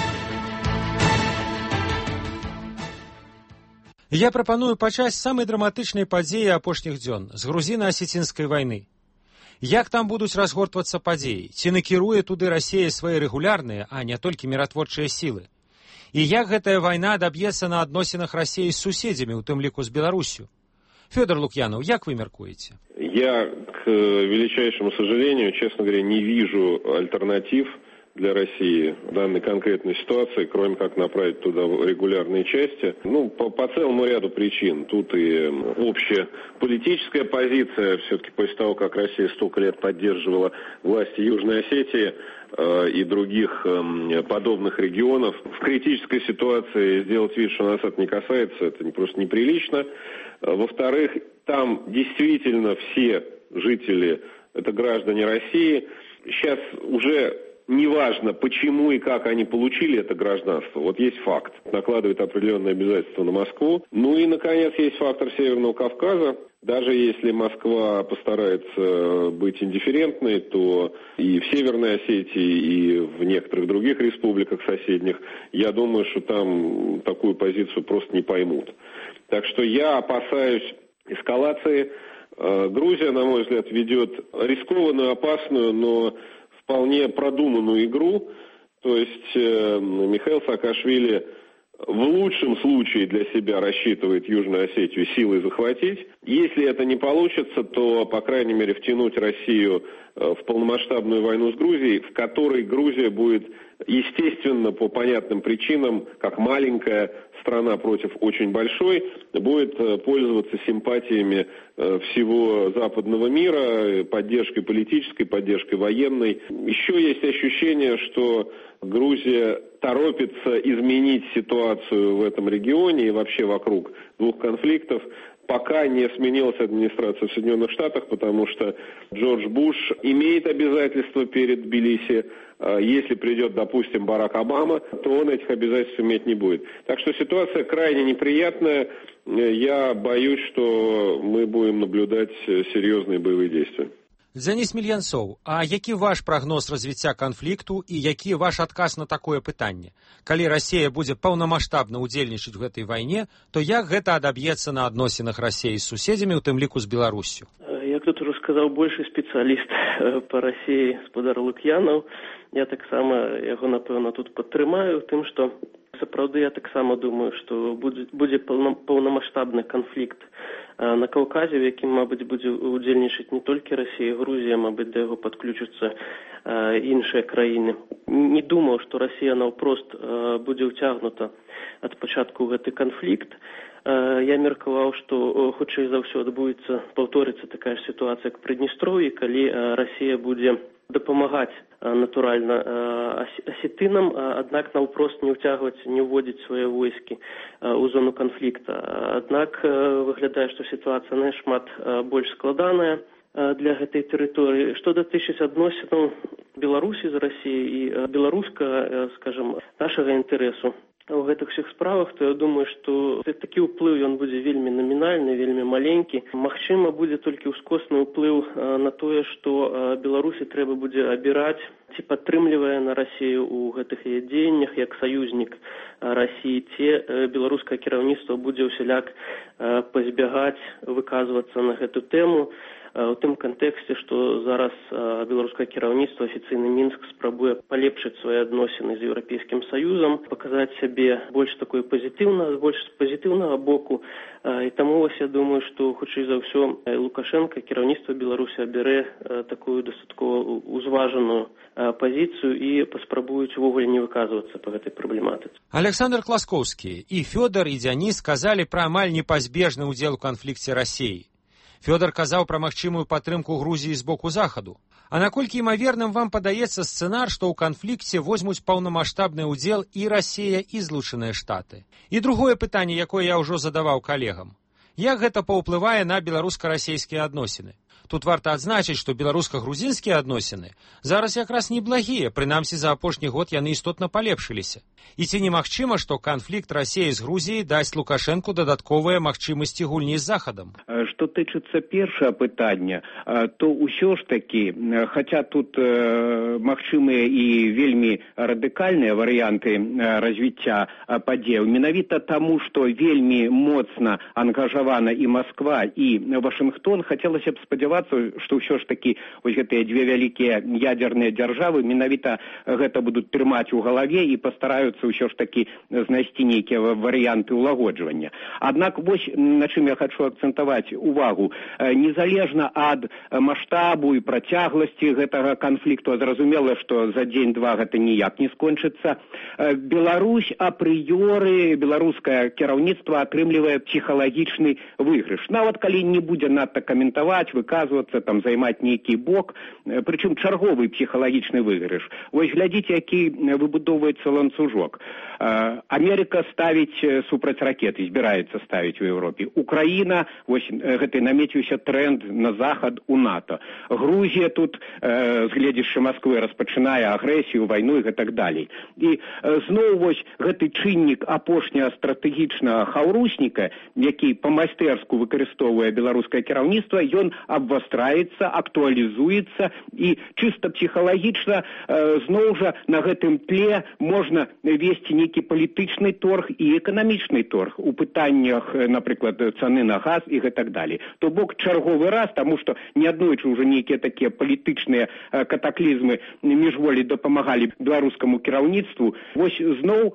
Я прапаную пачаць з самай драматычнай падзеі апошніх дзён, з грузіна-асецінскай вайны. Як там будуць разгортвацца падзеі? Ці накіруе туды Расія свае рэгулярныя, а не толькі міратворчыя сілы? І як гэтая вайна адаб'ецца на адносінах Расіі з суседзямі, у тым ліку з Беларусю? Фёдор Лукьянов, як вы меркуете? Я, к величайшему сожалению, честно говоря, не вижу альтернатив для России в данной конкретной ситуации, кроме как направить туда регулярные части. По целому ряду причин. Тут и общая политическая позиция, все-таки после того, как Россия столько лет поддерживала власти Южной Осетии и других подобных регионов, в критической ситуации сделать вид, что нас это не касается, это просто неприлично. Во-вторых, там действительно все жители, это граждане России. Сейчас уже неважно, почему и как они получили это гражданство. Вот есть факт. Накладывает определенные обязательства на Москву. И, наконец, есть фактор Северного Кавказа. Даже если Москва постарается быть индифферентной, то и в Северной Осетии, и в некоторых других республиках соседних, я думаю, что там такую позицию просто не поймут. Так что я опасаюсь эскалации. Грузия, на мой взгляд, ведет рискованную, опасную, но вполне продуманную игру. То есть Михаил Саакашвили в лучшем случае для себя рассчитывает Южную Осетию силой захватить. Если это не получится, то, по крайней мере, втянуть Россию в полномасштабную войну с Грузией, в которой Грузия будет, естественно, по понятным причинам, как маленькая страна против очень большой, будет пользоваться симпатиями всего западного мира, поддержкой политической, поддержкой военной. Еще есть ощущение, что Грузия торопится изменить ситуацию в этом регионе и вообще вокруг двух конфликтов, пока не сменилась администрация в Соединенных Штатах, потому что Джордж Буш имеет обязательства перед Тбилиси. Если придет, допустим, Барак Обама, то он этих обязательств иметь не будет. Так что ситуация крайне неприятная. Я боюсь, что мы будем наблюдать серьезные боевые действия. Дзяніс Мільянцоў, а які ваш прагноз развіцця канфлікту і які ваш адказ на такое пытанне? Калі Расія будзе паўнамаштабна ўдзельнічаць у гэтай вайне, то як гэта адаб'ецца на адносінах Расіі з суседзямі, у тым ліку з Беларуссю? Як тут уже сказаў большы спецыяліст па Расіі спадар Лукьянаў, я таксама яго, напэўна, тут падтрымаю тым, што сапраўды я таксама думаю, што будзе паўнамаштабны канфлікт на Каўказе, в якім, мабыць, будзе удзельнічаць не толькі Расія, Грузія, мабыць, да яго падключацца іншыя краіны. Не думаў, што Расія наўпрост будзе ўцягнута ад пачатку гэты канфлікт. Я меркаваў, што хутчэй за ўсё паўторыцца такая ж сітуацыя, як Прыдністроўі, калі Расія будзе дапамагаць натуральна асетынам, аднак наўпрост не ўцягваць, не ўводзіць свае войскі ў зону канфлікта. Аднак выглядае, што сітуацыя нашмат больш складаная для гэтай тэрыторыі. Што датычыць адносінаў Беларусі з Расіяй і беларуска, скажам, нашага інтарэсу у гэтых всіх справах, то я думаю, што такі ўплыў ён будзе вельмі намінальны, вельмі маленькі. Магчыма, будзе толькі ўскосны ўплыў на тое, што Беларусі трэба будзе абіраць, ці падтрымлівае на Расію ў гэтых яе дзеяннях як саюзнік Расіі, ці беларускае кіраўніцтва будзе ўсяляк пазбягаць выказвацца на гэту тэму. У тым кантэксце, што зараз беларускае кіраўніцтва, афіцыйны Мінск спрабуе палепшыць свае адносіны з Еўрапейскім Саюзам, паказаць сябе больш такой больш пазітыўнага боку. І таму я думаю, што хутчэй за ўсё Лукашенко, кіраўніцтва Беларусі абярэ такую дастаткова узважаную пазіцыю і паспрабуюць увогуле не выказвацца па гэтай праблематыцы. Александр Класкоўскі і Фёдор, і Дзяніс сказалі пра амаль непазбежны ўдзел у канфлікце Расіі. Фёдор казаў пра магчымую падтрымку Грузіі з боку захаду. А наколькі імаверным вам падаецца сцэнар, што ў канфлікце возьмуць паўнамаштабны ўдзел і Расія, і Злучаныя Штаты? І другое пытанне, якое я ўжо задаваў калегам. Як гэта паўплывае на беларуска-расейскія адносіны? Тут варта адзначыць, што беларуска-грузінскія адносіны зараз якраз неблагія, прынамсі за апошні год яны істотна палепшыліся. І ці немагчыма, што канфлікт Расіі з Грузіяй дасць Лукашэнку дадатковыя магчымасці гульні з Захадам? Што тычыцца першае пытання, то ўсё ж такі, хаця тут магчымыя і вельмі радыкальныя варыянты развіцця падзеяў, менавіта таму, што вельмі моцна ангажавана і Масква, і Вашынгтон, хацелася б спадзявацца, што ўсё ж такі вось гэтыя дзве вялікія ядзерныя дзяржавы менавіта гэта будуць трымаць у галаве і пастараюцца ўсё ж такі знайсці нейкія варыянты ўлагоджвання. Аднак вось на чым я хачу акцэнтаваць увагу, незалежна ад маштабу і працягласці гэтага канфлікту, зразумела, што за дзень-два гэта ніяк не скончыцца, Беларусь апрыёры, беларускае кіраўніцтва атрымлівае псіхалагічны выйгрыш. Нават калі не будзе надта каментаваць, выказвацца, там, займаць нейкі бок, прычым чарговы псіхалагічны выйгрыш. Вось глядзіце, які выбудоўваецца ланцужок. Америка ставіць супраць ракеты, збіраецца ставіць у Еўропе. Украіна, вось гэты намеціўся тренд на захад у НАТО. Грузія тут, з гледзяшча Масквы, распачынае агрэсію, вайну і так далей. І зноў вось гэты чыннік апошняга стратэгічнага хаўрусніка, які па-майстэрску выкарыстоўвае беларускае кіраўніцтва, ён абвастраецца, актуалізуецца і чыста псіхалагічна зноў жа на гэтым тле можна весці нейкі палітычны торг і эканамічны торг у пытаннях, напрыклад, цаны на газ і так далей. То бок чарговы раз, таму што неаднойчы ўжо нейкія такія палітычныя катаклізмы міжволі дапамагалі беларускаму кіраўніцтву, вось зноў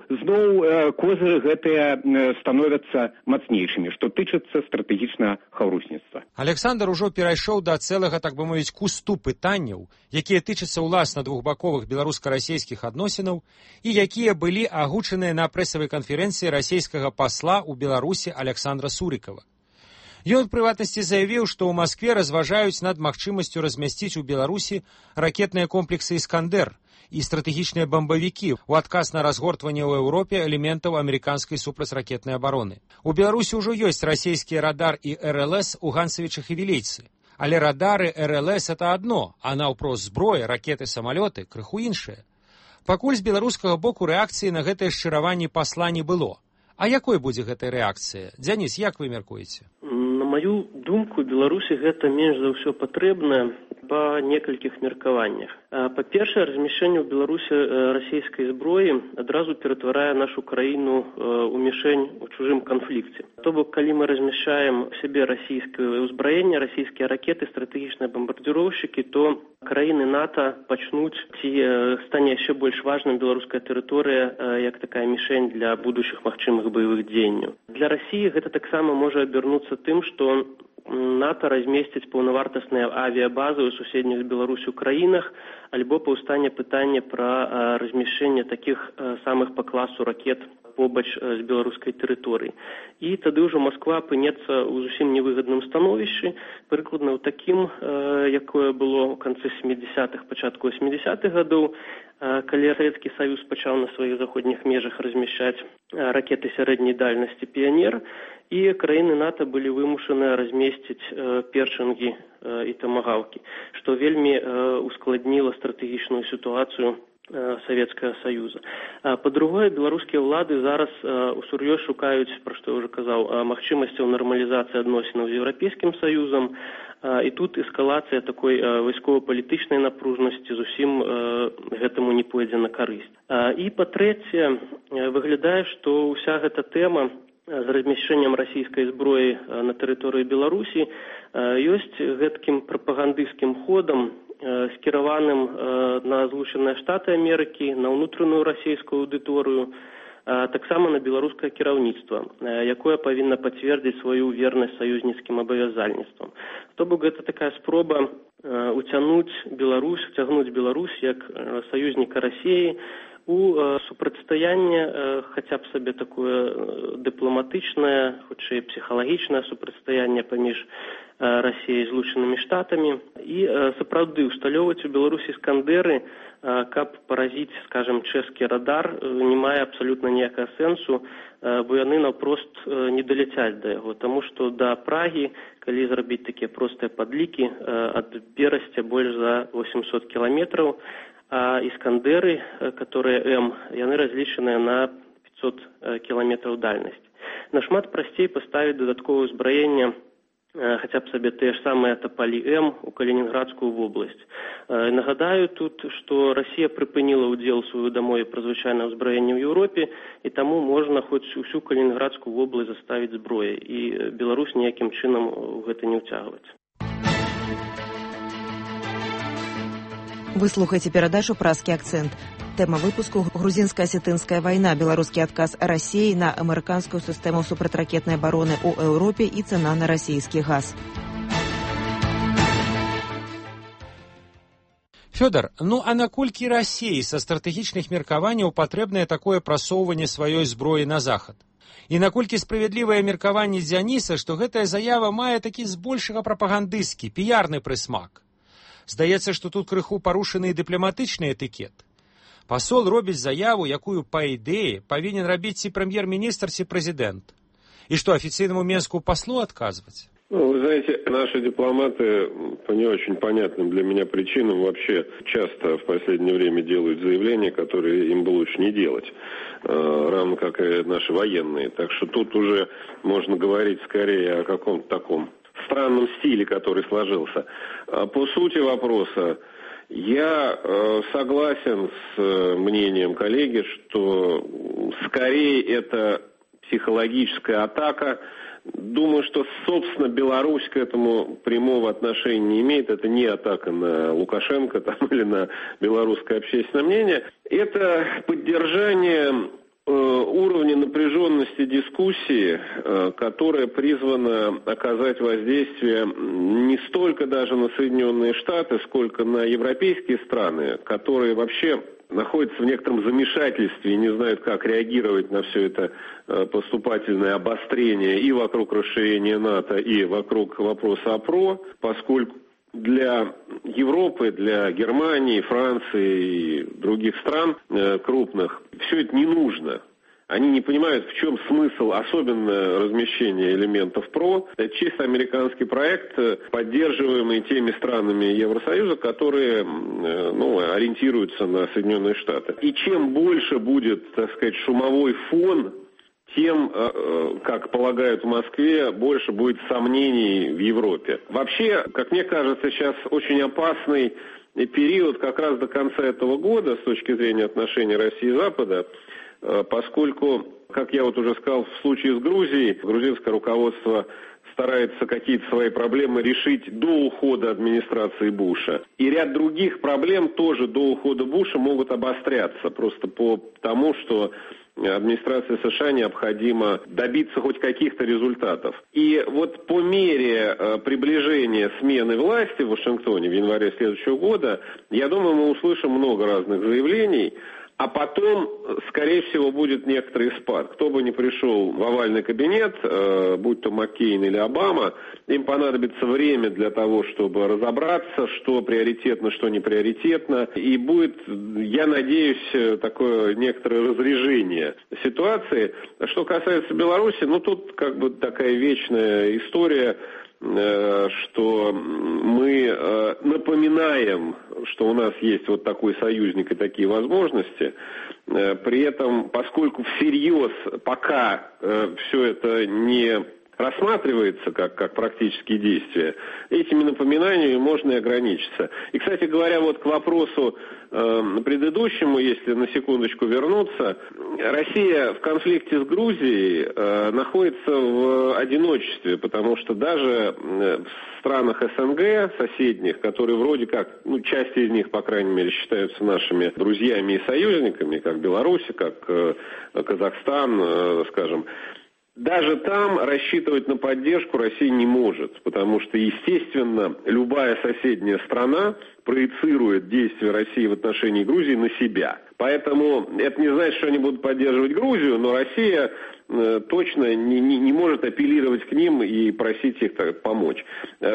козыры гэтыя становяцца мацнейшымі, што тычыцца стратэгічнага хаўрусніцтва. Александр ужо перайшоў да цэлага, так бы мовіць, кусту пытанняў, якія тычацца ўласна двухбаковых беларуска-расейскіх адносінаў і якія былі агучаныя на прэсавай канферэнцыі расійскага пасла ў Беларусі Александра Сурікава. Ён, у прыватнасці, заявіў, што ў Маскве разважаюць над магчымасцю размясціць у Беларусі ракетныя комплексы «Іскандер» і стратэгічныя бамбавікі ў адказ на разгортванне ў Еўропе элементаў амерыканскай супрацьракетнай абароны. У Беларусі ўжо ёсць расійскія радар і РЛС у Ганцавічах і Вілейцы. Але радары РЛС – это адно, а наўпрост зброя, ракеты, самалёты – крыху іншае. Пакуль з беларускага боку рэакцыі на гэтае шчыраванне пасла не было. А якой будзе гэтая рэакцыя? Дзяніс, як вы мяркуеце? На маю думку, Беларусі гэта менш за ўсё патрэбна па некалькіх меркаваннях. Па-першае, размяшчэнне ў Беларусі расійскай зброі адразу ператварае нашу краіну ў мішень у чужым канфлікце. То бок, калі мы размяшчаем у сябе расійскае ўзбраенне, расійскія ракеты, стратэгічныя бамбардзіроўшчыкі, то краіны НАТО пачнуць ці стане яшчэ больш важным беларуская тэрыторыя як такая мішень для будучых магчымых баявых дзеянняў. Для Расіі гэта таксама можа абярнуцца тым, што НАТО размесціць паўнавартасныя авіябазы ў суседніх з Беларусю краінах, альбо паўстане пытанне пра размяшчэнне такіх самых па класу ракет побач з беларускай тэрыторыі. І тады ўжо Масква апынецца ў зусім невыгадным становішчы, прыкладна ў такім, якое было ў канцы 70-х, пачатку 80-х гадоў, калі Савецкі Саюз пачаў на сваіх заходніх межах размяшчаць ракеты сярэдняй дальнасці «Піянер», і краіны НАТО былі вымушаныя размесціць першынгі і тамагаўкі, што вельмі ускладніла стратэгічную сітуацыю Савецкага Саюза. Па-другое, беларускія ўлады зараз усур'ёз шукаюць, пра што я ўжо казаў, магчымасцяў нармалізацыі адносінаў з Еўрапейскім Саюзам, і тут эскалацыя такой вайскова-палітычнай напружнасці зусім гэтаму не пойдзе на карысць. І па-трэцяе, выглядае, што ўся гэта тэма з размяшчэннем расійскай зброі на тэрыторыі Беларусі ёсць гэткім прапагандысцкім ходам, скіраваным на Злучаныя Штаты Амерыкі, на ўнутраную расійскую аўдыторыю, таксама на беларускае кіраўніцтва, якое павінна пацвердзіць сваю вернасць саюзніцкім абавязальніцтвам. То бок гэта такая спроба уцягнуць Беларусь як саюзніка Расіі у супрацьстаянне, хаця б сабе такое дыпламатычнае, хутчэй псіхалагічнае супрацьстаянне паміж Расіяй, Злучанымі Штатамі. І сапраўды усталёўваць у Беларусі «Іскандэры», каб паразіць, скажем, чэшскі радар, не мае абсалютна ніякага сэнсу, бо яны наўпрост не даляцяць да яго, таму што да Прагі, калі зрабіць такія простыя падлікі, ад Берасця больш за 800 кіламетраў, а «Іскандэры», которые М, яны разлічаныя на 500 кіламетраў дальнасць. Нашмат прасцей паставіць дадатковае ўзбраенне, хаця б сабе тыя ж самыя тапалі М у Калінінградскую вобласць. Нагадаю тут, што Расія прыпыніла ўдзел сваю дамове пра звычайнае ўзбраенне ў Еўропе, і таму можна хоць усю Калінінградскую вобласць заставіць зброяй, і Беларусь ніякім чынам у гэта не ўцягваць. Вы слухаеце перадачу «Празкі акцэнт». Тэма выпуску – грузінска-асетынская вайна, беларускі адказ Расіі на амерыканскую сістэму супрацьракетнай абароны ў Еўропе і цана на расійскі газ. Фёдор, а наколькі Расіі са стратэгічных меркаванняў патрэбнае такое прасоўванне сваёй зброі на захад? І наколькі справядлівае меркаванне Дзяніса, што гэтая заява мае такі збольшага прапагандысцкі, піярны прысмак? Здаецца, што тут крыху парушаны дыпламатычны этыкет. Пасол робіць заяву, якую, па ідэі, павінен рабіць ці прэм'ер-міністр, ці прэзідэнт. И что, официальному Минскому послу отказывать? Вы знаете, наши дипломаты по не очень понятным для меня причинам вообще часто в последнее время делают заявления, которые им бы лучше не делать, равно как и наши военные. Так что тут уже можно говорить скорее о каком-то таком странном стиле, который сложился. По сути вопроса, я согласен с мнением коллеги, что скорее это психологическая атака. Думаю, что, собственно, Беларусь к этому прямого отношения не имеет. Это не атака на Лукашенко там, или на белорусское общественное мнение. Это поддержание уровня напряженности дискуссии, которая призвана оказать воздействие не столько даже на Соединенные Штаты, сколько на европейские страны, которые вообще находятся в некотором замешательстве и не знают, как реагировать на все это поступательное обострение и вокруг расширения НАТО, и вокруг вопроса ОПРО, поскольку для Европы, для Германии, Франции и других стран крупных все это не нужно. Они не понимают, в чем смысл, особенно размещения элементов ПРО. Это чисто американский проект, поддерживаемый теми странами Евросоюза, которые ориентируются на Соединенные Штаты. И чем больше будет, так сказать, шумовой фон, тем, как полагают в Москве, больше будет сомнений в Европе. Вообще, как мне кажется, сейчас очень опасный период как раз до конца этого года с точки зрения отношений России и Запада, поскольку, как я вот уже сказал, в случае с Грузией, грузинское руководство старается какие-то свои проблемы решить до ухода администрации Буша. И ряд других проблем тоже до ухода Буша могут обостряться, просто по тому, что администрации США необходимо добиться хоть каких-то результатов. И вот по мере приближения смены власти в Вашингтоне в январе следующего года, я думаю, мы услышим много разных заявлений, а потом, скорее всего, будет некоторый спад. Кто бы ни пришел в овальный кабинет, будь то Маккейн или Обама, им понадобится время для того, чтобы разобраться, что приоритетно, что не приоритетно. И будет, я надеюсь, такое некоторое разрежение ситуации. Что касается Беларуси, тут как бы такая вечная история, что мы напоминаем, что у нас есть вот такой союзник и такие возможности. При этом, поскольку всерьез пока все это не рассматривается как практические действия, этими напоминаниями можно и ограничиться. И, кстати говоря, вот к вопросу предыдущему, если на секундочку вернуться, Россия в конфликте с Грузией находится в одиночестве, потому что даже в странах СНГ соседних, которые вроде как, часть из них, по крайней мере, считаются нашими друзьями и союзниками, как Беларусь, как Казахстан, скажем, даже там рассчитывать на поддержку Россия не может, потому что, естественно, любая соседняя страна проецирует действия России в отношении Грузии на себя. Поэтому это не значит, что они будут поддерживать Грузию, но Россия точно не может апеллировать к ним и просить их помочь.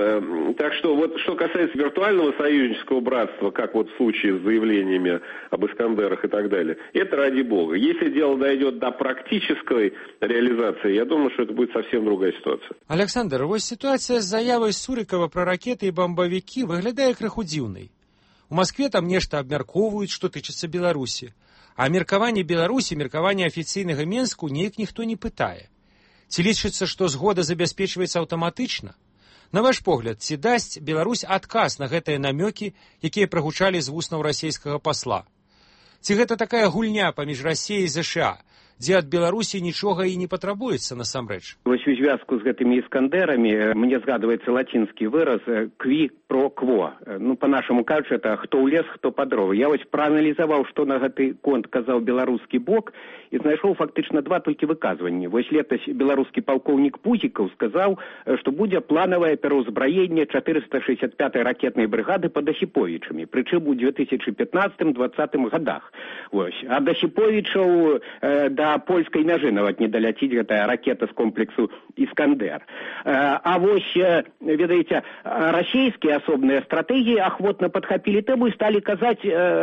Так что вот что касается виртуального союзнического братства, как вот в случае с заявлениями об Искандерах и так далее, это ради бога. Если дело дойдет до практической реализации, я думаю, что это будет совсем другая ситуация. Александр, вось ситуация с заявой Сурикова про ракеты и бомбовики выглядае крыху дзіўнай. У Москве там нешта абмяркоўваюць, што тычыцца Беларусі. А меркаванне Беларусі, меркаванне афіцыйнага Менску неяк ніхто не пытае. Ці лічыцца, што згода забяспечваецца аўтаматычна? На ваш погляд, ці дасць Беларусь адказ на гэтыя намёкі, якія прагучалі з вуснаў расійскага пасла? Ці гэта такая гульня паміж Расіяй і ЗША, дзе ад Беларусі нічога і не патрабуецца насамрэч? Вось у звязку з гэтымі іскандерамі мне згадваецца лацінскі выраз «кві про кво». Ну, па-нашаму кажучы, это «хто ў лес, хто па дровы». Я вось прааналізаваў, што на гэты конт казаў беларускі бок, і знайшоў фактычна два толькі выказванні. Вось летась беларускі палкоўнік Пузікаў сказаў, што будзе планавае пераўзбраенне 465-й ракетнай брыгады пад Асіповічамі, прычым у 2015-2020 годах. Вось. А да Асіповічаў да польскай мяжы нават не даляціць гэтая ракета з комплексу «Іскандер». А вось, ведаеце, расійскія асобныя стратэгіі ахвотна падхапілі тэму і сталі казаць,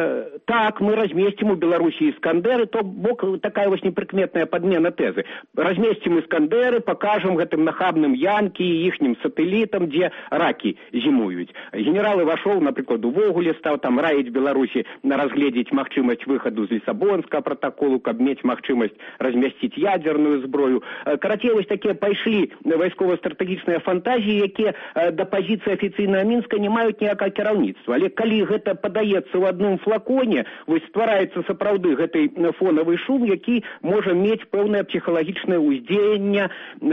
так, мы размесцім у Беларусі «Іскандеры», то бок такая вось непрыкметная падмена тэзы. Размесцім «Іскандеры», пакажам гэтым нахабным Янкі і іхнім сатэлітам, дзе ракі зімуюць. Генерал Івашоў, напрыклад, увогуле стаў там раіць Беларусі разгледзець магчымасць выхаду з Лісабонскага пратаколу, каб мець магчымасць размясціць ядзерную зброю. Карацей, вось такія пайшлі вайскова-стратэгічныя фантазіі, якія да пазіцыі афіцыйнага Мінска не маюць ніякага кіраўніцтва. Але калі гэта падаецца ў адным флаконе, вось ствараецца сапраўды гэты фонавы шум, які можа мець пэўнае псіхалагічнае ўздзеянне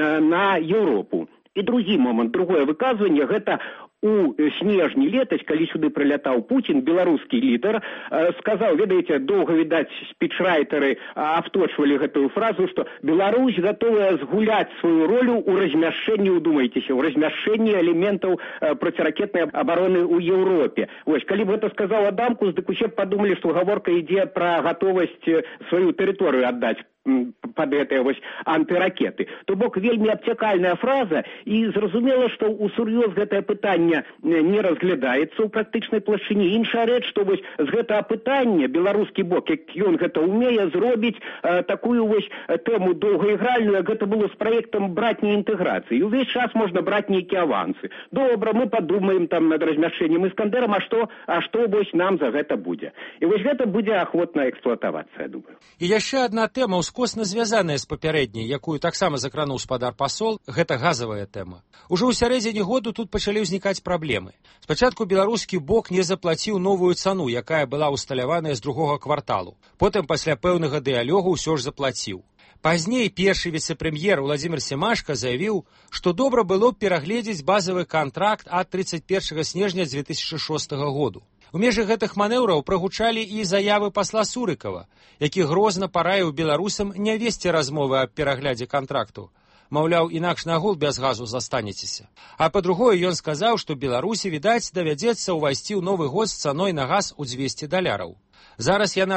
на Еўропу. І другі момант, другое выказванне, гэта у снежні летась, калі сюды прылятаў Пуцін, беларускі лідар, сказаў, ведаеце, доўга, відаць, спічрайтары абточвалі гэтую фразу, што Беларусь гатовая згуляць сваю ролю ў размяшчэнні, удумайцеся, ў размяшчэнні элементаў проціракетнай абароны ў Еўропе. Вось, калі б гэта сказаў Адамкус, дык усе б падумалі, што гаворка ідзе пра гатовасць сваю тэрыторыю аддаць пад гэтыя вось антыракеты. То бок вельмі абцякальная фраза, і зразумела, што ў сур'ёз гэтае пытанне не разглядаецца ў практычнай плашчыні. Іншая рэч, што вось з гэтага пытання беларускі бок, як ён гэта ўмее, зробіць такую вось тэму доўгаігральную, як гэта было з праектам братняй інтэграцыі. І ўвесь час можна браць нейкія авансы. Добра, мы падумаем там над размяшчэннем Іскандерам, а што вось нам за гэта будзе. І вось гэта будзе ахвотна эксплуатавацца, я думаю. І яшчэ адна тэма ускосна звязаная з папярэдняй, якую таксама закрануў спадар пасол, гэта газавая тэма. Ужо ў сярэдзіне году тут пачалі ўзнікаць праблемы. Спачатку беларускі бок не заплаціў новую цану, якая была ўсталяваная з другога кварталу. Потым пасля пэўнага дыялогу ўсё ж заплаціў. Пазней першы віцэ-прэм'ер Владзімір Семашка заявіў, што добра было б перагледзець базавы кантракт ад 31 снежня 2006 году. У межах гэтых манеўраў прагучалі і заявы пасла Сурыкава, які грозна параіў беларусам не весці размовы аб пераглядзе кантракту. Маўляў, інакш нагул без газу застанецеся. А па-другое, ён сказаў, што Беларусі, відаць, давядзецца ўвайсці ў новы год з цаной на газ у $200. Зараз яна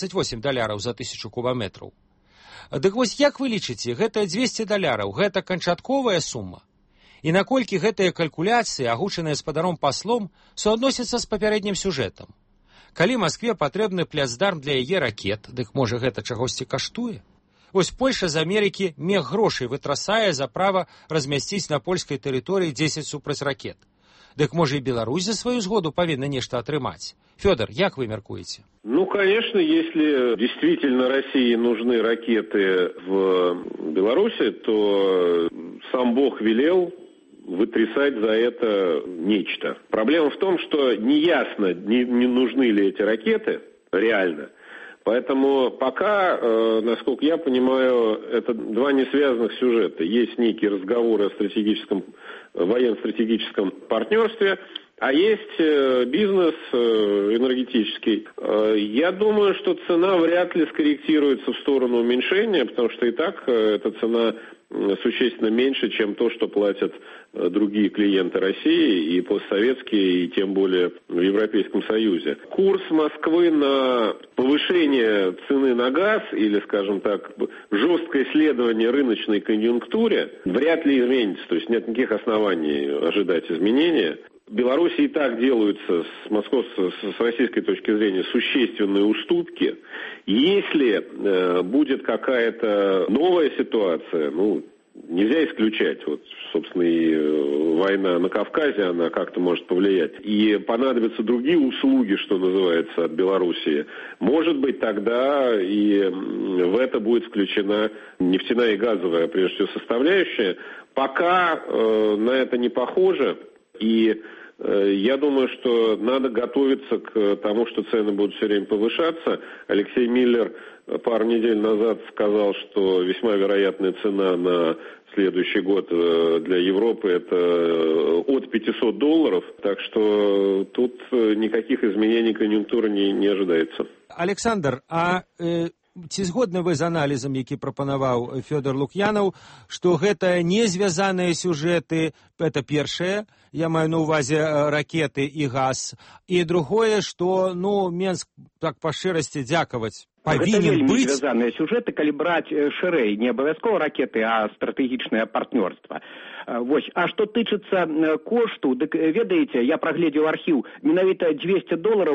$128 за 1000 кубаметраў. Дык вось як вы лічыце, гэтыя $200 гэта канчатковая сума? І наколькі гэтыя калькуляцыі, агучаныя спадаром паслом, суадносяцца з папярэднім сюжэтам? Калі Маскве патрэбны пляцдарм для яе ракет, дык можа гэта чагосьці каштуе? Вось Польша з Амерыкі мех грошай вытрасае за права размясціць на польскай тэрыторыі 10 супрацьракет. Дык можа і Беларусь за сваю згоду павінна нешта атрымаць? Фёдор, як вы мяркуеце? Ну, конечно, если действительно России нужны ракеты в Беларуси, то сам Бог велел вытрясать за это нечто. Проблема в том, что неясно, не нужны ли эти ракеты реально. Поэтому пока, насколько я понимаю, это два несвязанных сюжета. Есть некие разговоры о военно-стратегическом партнерстве, а есть бизнес энергетический. Я думаю, что цена вряд ли скорректируется в сторону уменьшения, потому что и так эта цена существенно меньше, чем то, что платят другие клиенты России, и постсоветские, и тем более в Европейском Союзе. Курс Москвы на повышение цены на газ, или, скажем так, жесткое исследование рыночной конъюнктуре, вряд ли изменится. То есть нет никаких оснований ожидать изменения. В Беларуси и так делаются с российской точки зрения существенные уступки. Если будет какая-то новая ситуация, нельзя исключать, собственно, и война на Кавказе, она как-то может повлиять, и понадобятся другие услуги, что называется, от Белоруссии, может быть, тогда и в это будет включена нефтяная и газовая, прежде всего, составляющая. Пока на это не похоже, и я думаю, что надо готовиться к тому, что цены будут все время повышаться. Алексей Миллер пару недель назад сказал, что весьма вероятная цена на следующий год для Европы это от $500. Так что тут никаких изменений конъюнктуры не ожидается. Александр, ці згодны вы з аналізам, які прапанаваў Фёдор Лук'янаў, што гэта не звязаныя сюжэты, это першае, я маю на ўвазе ракеты і газ, і другое, што, Менск, так па шчырасці дзякаваць, павінен быць... Гэта вельмі звязаныя сюжэты, калі браць шырэй, не абавязкова ракеты, а стратэгічнае партнёрства. А што тычыцца кошту, дык ведаеце, я прагледзеў архіў, менавіта $200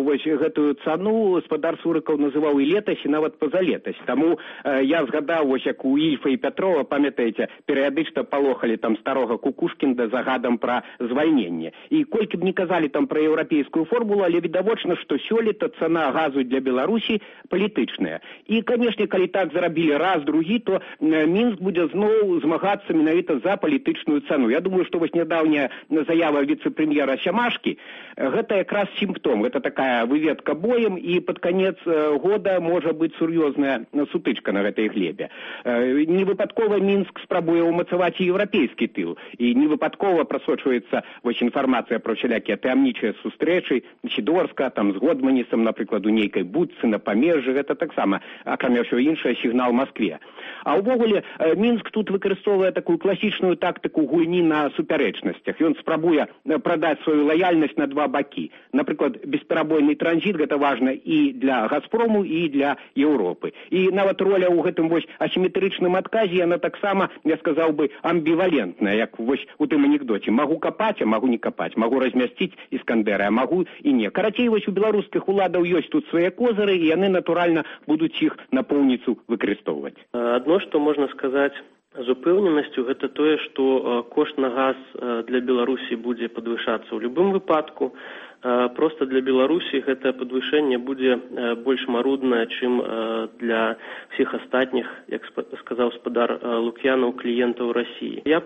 гэтую цану спадар Сурыкаў называў і летась, і нават пазалетась. Таму я згадаў, як у Ільфа і Пятрова, памятаеце, перыядычна палохалі там старога Кукушкінда загадам пра звальненне. І колькі б не казалі там пра еўрапейскую формулу, але відавочна, што сёлета цана газу для Беларусі палітычная. І, канешне, калі так зарабілі раз, другі, то Мінск будзе зноў змагацца менавіта за палітычную цану. Я думаю, што нядаўняя заява віцэ-прэм'ера Сямашкі, гэта якраз сімптом. Гэта такая выведка боем, і пад канец года можа быць сур'ёзная сутычка на гэтай глебе. Невыпадкова Мінск спрабуе ўмацаваць і еўрапейскі тыл, і невыпадкова прасочваецца інфармацыя пра усялякія таямнічыя сустрэчы Сідорска, з Годманісам, напрыклад, у нейкай будцы на памежжы, гэта таксама, акрамя ўсё іншае, сігнал Маскве. А ўвогуле, Мінск тут выкарыстоўвае такую класічную тактыку гульні на супярэчнасцях. Ён спрабуе прадаць сваю лаяльнасць на два бакі. Напрыклад, бесперабойны транзіт, гэта важна і для Газпрому, і для Еўропы. І нават роля ў гэтым асіметрычным адказе, яна таксама, я сказаў бы, амбівалентная, як у тым анекдоце. Магу капаць, а магу не капаць. Магу размясціць Іскандера, а магу і не. Карацей, у беларускіх уладаў ёсць тут свае козыры, і яны, натуральна, будуць іх напоўніцу выкарыстоўваць. Адно, што можна сказаць з упэўненасцю, гэта тое, што кошт на газ для Беларусі будзе падвышацца ў любым выпадку. Проста для Беларусі гэта падвышэнне будзе больш маруднае, чым для всіх астатніх, як сказаў спадар Лук'янаў, кліентаў Расіі. Я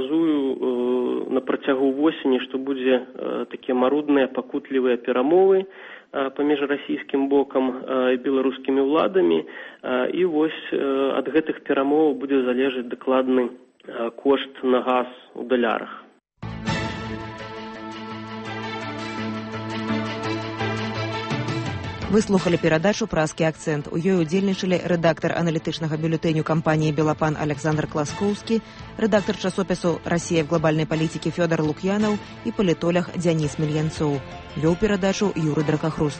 прагназую на працягу восені, што будзе такія марудныя, пакутлівыя перамовы паміж расійскім бокам і беларускімі ўладамі, і ад гэтых перамоў будзе залежаць дакладны кошт на газ у далярах. Вы слухали перадачу «Празкі акцэнт». У ёй удзельнічалі рэдактар аналітычнага бюлетэню кампаніі «Белапан» Александр Класкоўскі, рэдактар часопісу «Россия в глобальной политике» Фёдор Лук'янаў і палітолог Дзяніс Мельянцоў. Вёў перадачу Юры Дракахруст.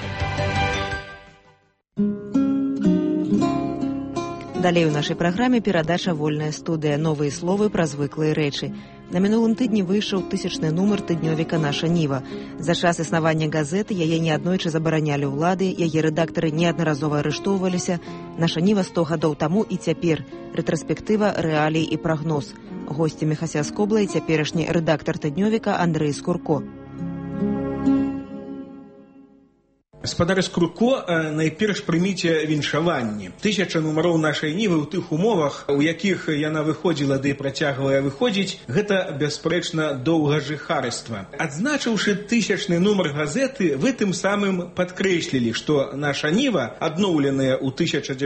Далей у нашай праграме перадача «Вольная студыя». Новыя словы пра звыклыя рэчы. На мінулым тыдні выйшаў 1000-ны нумар тыднёвіка «Наша Ніва». За час існавання газеты яе неаднойчы забаранялі ўлады, яе рэдактары неаднаразова арыштоўваліся. «Наша Ніва» 100 гадоў таму і цяпер. Рэтраспектыва, рэалій і прагноз. Госці Міхася Скобла і цяперашні рэдактар тыднёвіка Андрэй Скурко. Спадар Скруко, найперш прыміце віншаванні. 1000 нумароў нашай Нівы ў тых умовах, у якіх яна выходзіла ды працягвае выходзіць, гэта бясспрэчна доўгажыхарства. Адзначыўшы 1000-ны нумар газеты, вы тым самым падкрэслілі, што наша Ніва, адноўленая ў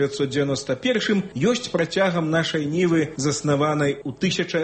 1991, ёсць працягам нашай Нівы, заснаванай у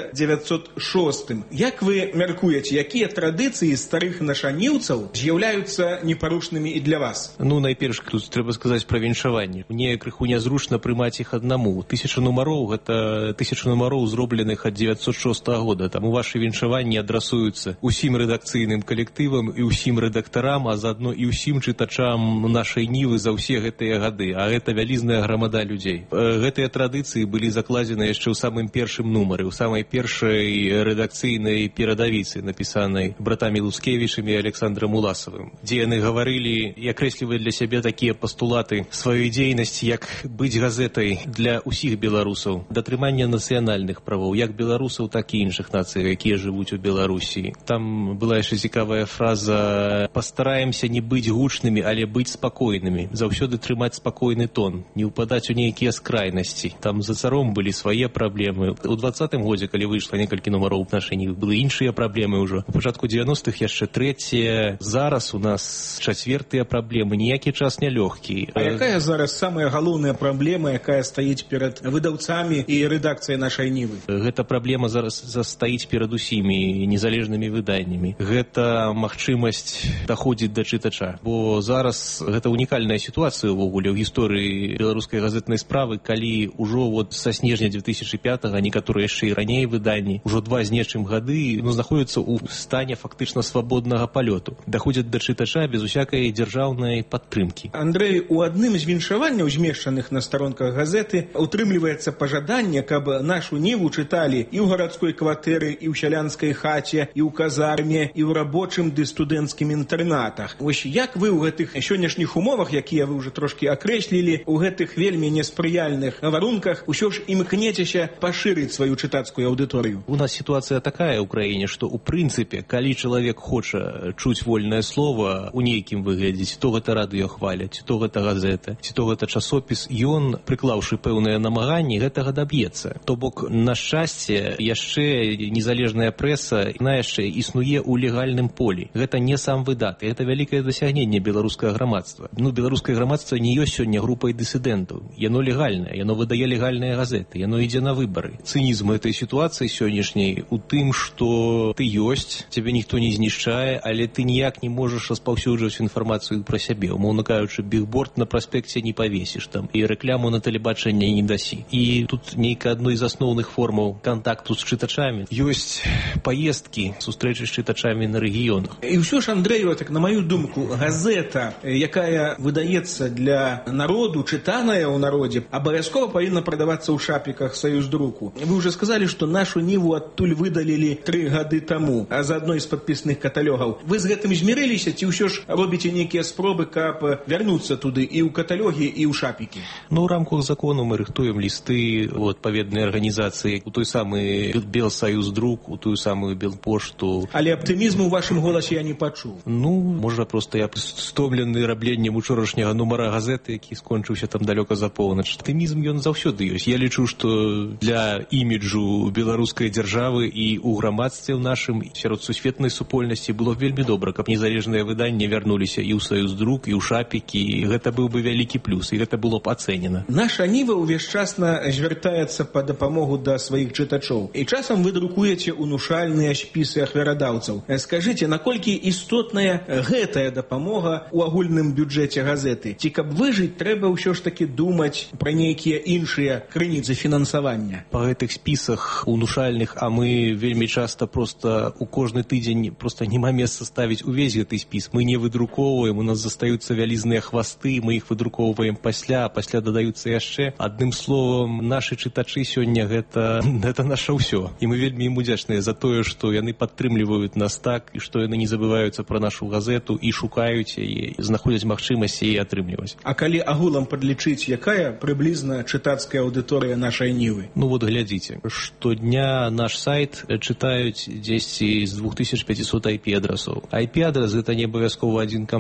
1906. Як вы мяркуеце, якія традыцыі старых нашаніўцаў з'яўляюцца непарушнымі і для вас? Найперш, тут трэба сказаць пра віншаванне. Мне крыху нязручна прымаць іх аднаму. 1000 нумароў, гэта 1000 нумароў, зробленых ад 906 года. Таму вашы віншаванні адрасуюцца ўсім рэдакцыйным калектывам і ўсім рэдактарам, а заадно і ўсім чытачам нашай Нівы за ўсе гэтыя гады. А гэта вялізная грамада людзей. Гэтыя традыцыі былі закладзены яшчэ ў самым першым нумары, у самай першай рэдакцыйнай перадавіцы, напісанай братамі Лускевічамі і Александрам Уласавым, дзе яны гаварылі і акрэслівалі для сябе такія пастулаты сваёй дзейнасці, як быць газетай для ўсіх беларусаў, датрымання нацыянальных правоў, як беларусаў, так і іншых нацый, якія жывуць у Беларусі. Там была яшчэ цікавая фраза: «Пастараемся не быць гучнымі, але быць спакойнымі, заўсёды трымаць спакойны тон, не ўпадаць у нейкія скрайнасці». Там за царом былі свае праблемы. У 20-м годзе, калі выйшла некалькі нумароў нашай Нівы, былі іншыя праблемы ўжо. У пачатку 90-х яшчэ трэція. Зараз у нас чацвертыя праблемы, ніякі час не лёгкі. А якая зараз самая галоўная праблема, якая стаіць перад выдаўцамі і рэдакцыяй нашай Нівы? Гэта праблема зараз стаіць перад усімі незалежнымі выданнямі. Гэта магчымасць даходзіць да чытача. Бо зараз гэта унікальная сітуацыя ўвогуле ў гісторыі беларускай газетнай справы, калі ўжо са снежня 2005-го, некаторыя яшчэ і раней выданні, ужо 2 з нечым гады знаходзяцца ў стане фактычна свабоднага палёту. Даходзяць да чытача без усякай дзяржаўнай падтрымкі. Андрэй, у адным з віншаванняў, змешчаных на старонках газеты, утрымліваецца пажаданне, каб нашу Ніву чыталі і ў гарадской кватэры, і ў сялянскай хаце, і ў казарме, і ў рабочым ды студэнцкім інтэрнатах. Вось як вы ў гэтых сённяшніх умовах, якія вы ўжо трошкі акрэслілі, у гэтых вельмі неспрыяльных варунках усё ж імкнецеся пашырыць сваю чытацкую аўдыторыю? У нас сітуацыя такая ў краіне, што ў прынцыпе, калі чалавек хоча чуць вольнае слова у нейкім выглядзе, ці то гэта радыё хваля, ці то гэта газета, ці то гэта часопіс, ён, прыклаўшы пэўныя намаганні, гэтага даб'ецца. То бок, на шчасце, яшчэ незалежная прэса, яна яшчэ існуе ў легальным полі. Гэта не сам выдат, гэта вялікае дасягненне беларускага грамадства. Беларускае грамадства не ёсць сёння групай дысідэнтаў. Яно легальнае, яно выдае легальныя газеты, яно ідзе на выбары. Цынізм этой сітуацыі сённяшняй у тым, што ты ёсць, цябе ніхто не знішчае, але ты ніяк не можаш распаўсюджваць інфармацыю пра сябе. Умоўна кажучы, бігборд на праспекце не павесіш там, і рэкляму на тэлебачанне не дасі. І тут нейка адной з асноўных формаў кантакту з чытачамі ёсць паездкі, сустрэчы з чытачамі на рэгіёнах. І ўсё ж, Андрэю, так на маю думку, газета, якая выдаецца для народу, чытаная ў народзе, абавязкова павінна прадавацца ў шапіках Саюздруку. Вы ўжо сказалі, што нашу Ніву адтуль выдалілі 3 гады таму, а за адной з падпісных каталогаў. Вы з гэтым змірыліся, ці ўсё ж робіце нейкія спробы, каб вярнуцца туды і ў каталогі, і ў шапікі? У рамках закону мы рыхтуем лісты у адпаведныя арганізацыі, у той самы Белсаюздрук, у тую самую Белпошту. Але аптымізму ў вашым голасе я не пачуў. Можа, проста я стомлены рабленнем учорашняга нумара газеты, які скончыўся там далёка за поўнач. Аптымізм ён заўсёды ёсць. Я лічу, што для іміджу беларускай дзяржавы і ў грамадстве ў нашым, сярод сусветнай супольнасці было вельмі добра, каб незалежныя выданні вярнуліся і ў Саюздрук, і ў шапікі, і гэта быў бы вялікі плюс, і гэта было б ацэнена. Наша Ніва ўвеччасна звяртаецца па дапамогу да сваіх чытачоў. І часам вы друкуеце унушальныя спісы ахвярадаўцаў. Скажыце, наколькі істотная гэтая дапамога ў агульным бюджэце газеты? Ці каб выжыць, трэба ўсё ж такі думаць пра нейкія іншыя крыніцы фінансавання? Па гэтых спісах унушальных, а мы вельмі часта проста у кожны тыдзень проста няма месца ставіць увесь гэты спіс. Мы не выдрукоўваем, у нас застаюцца вялізныя хвасты, мы іх выдрукоўваем пасля, а пасля дадаюцца яшчэ. Адным словам, нашы чытачы сёння гэта наша ўсё. І мы вельмі ім удзячныя за тое, што яны падтрымліваюць нас так, і што яны не забываюцца пра нашу газету і шукаюць яе, знаходзяць магчымасць яе атрымліваць. А калі агулам падлічыць, якая прыблізна чытацкая аўдыторыя нашай Нівы? Глядзіце, штодня наш сайт чытаюць дзесьці з 2500 IP-адрасаў. IP-адрас — гэта не абавязкова адзін кампутар,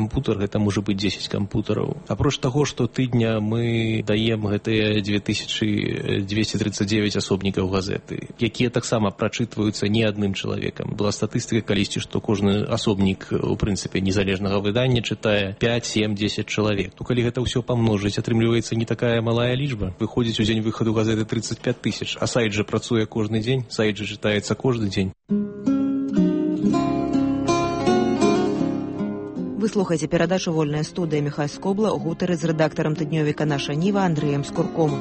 гэта можа быць 10 кампутараў. Апроч таго, што тыдня мы даем гэтыя 2239 асобнікаў газеты, якія таксама прачытваюцца не адным чалавекам. Была статыстыка калісьці, што кожны асобнік, у прынцыпе, незалежнага выдання чытае 5, 7, 10 чалавек. То калі гэта ўсё памножыць, атрымліваецца не такая малая лічба. Выходзіць у дзень выхаду газеты 35 тысяч, а сайт жа працуе кожны дзень, сайт жа чытаецца кожны дзень. Вы слухаеце перадачу «Вольная студыя». Михай Скобла гутары з рэдактарам тыднёвіка «Наша Ніва» Андрэем Скурком.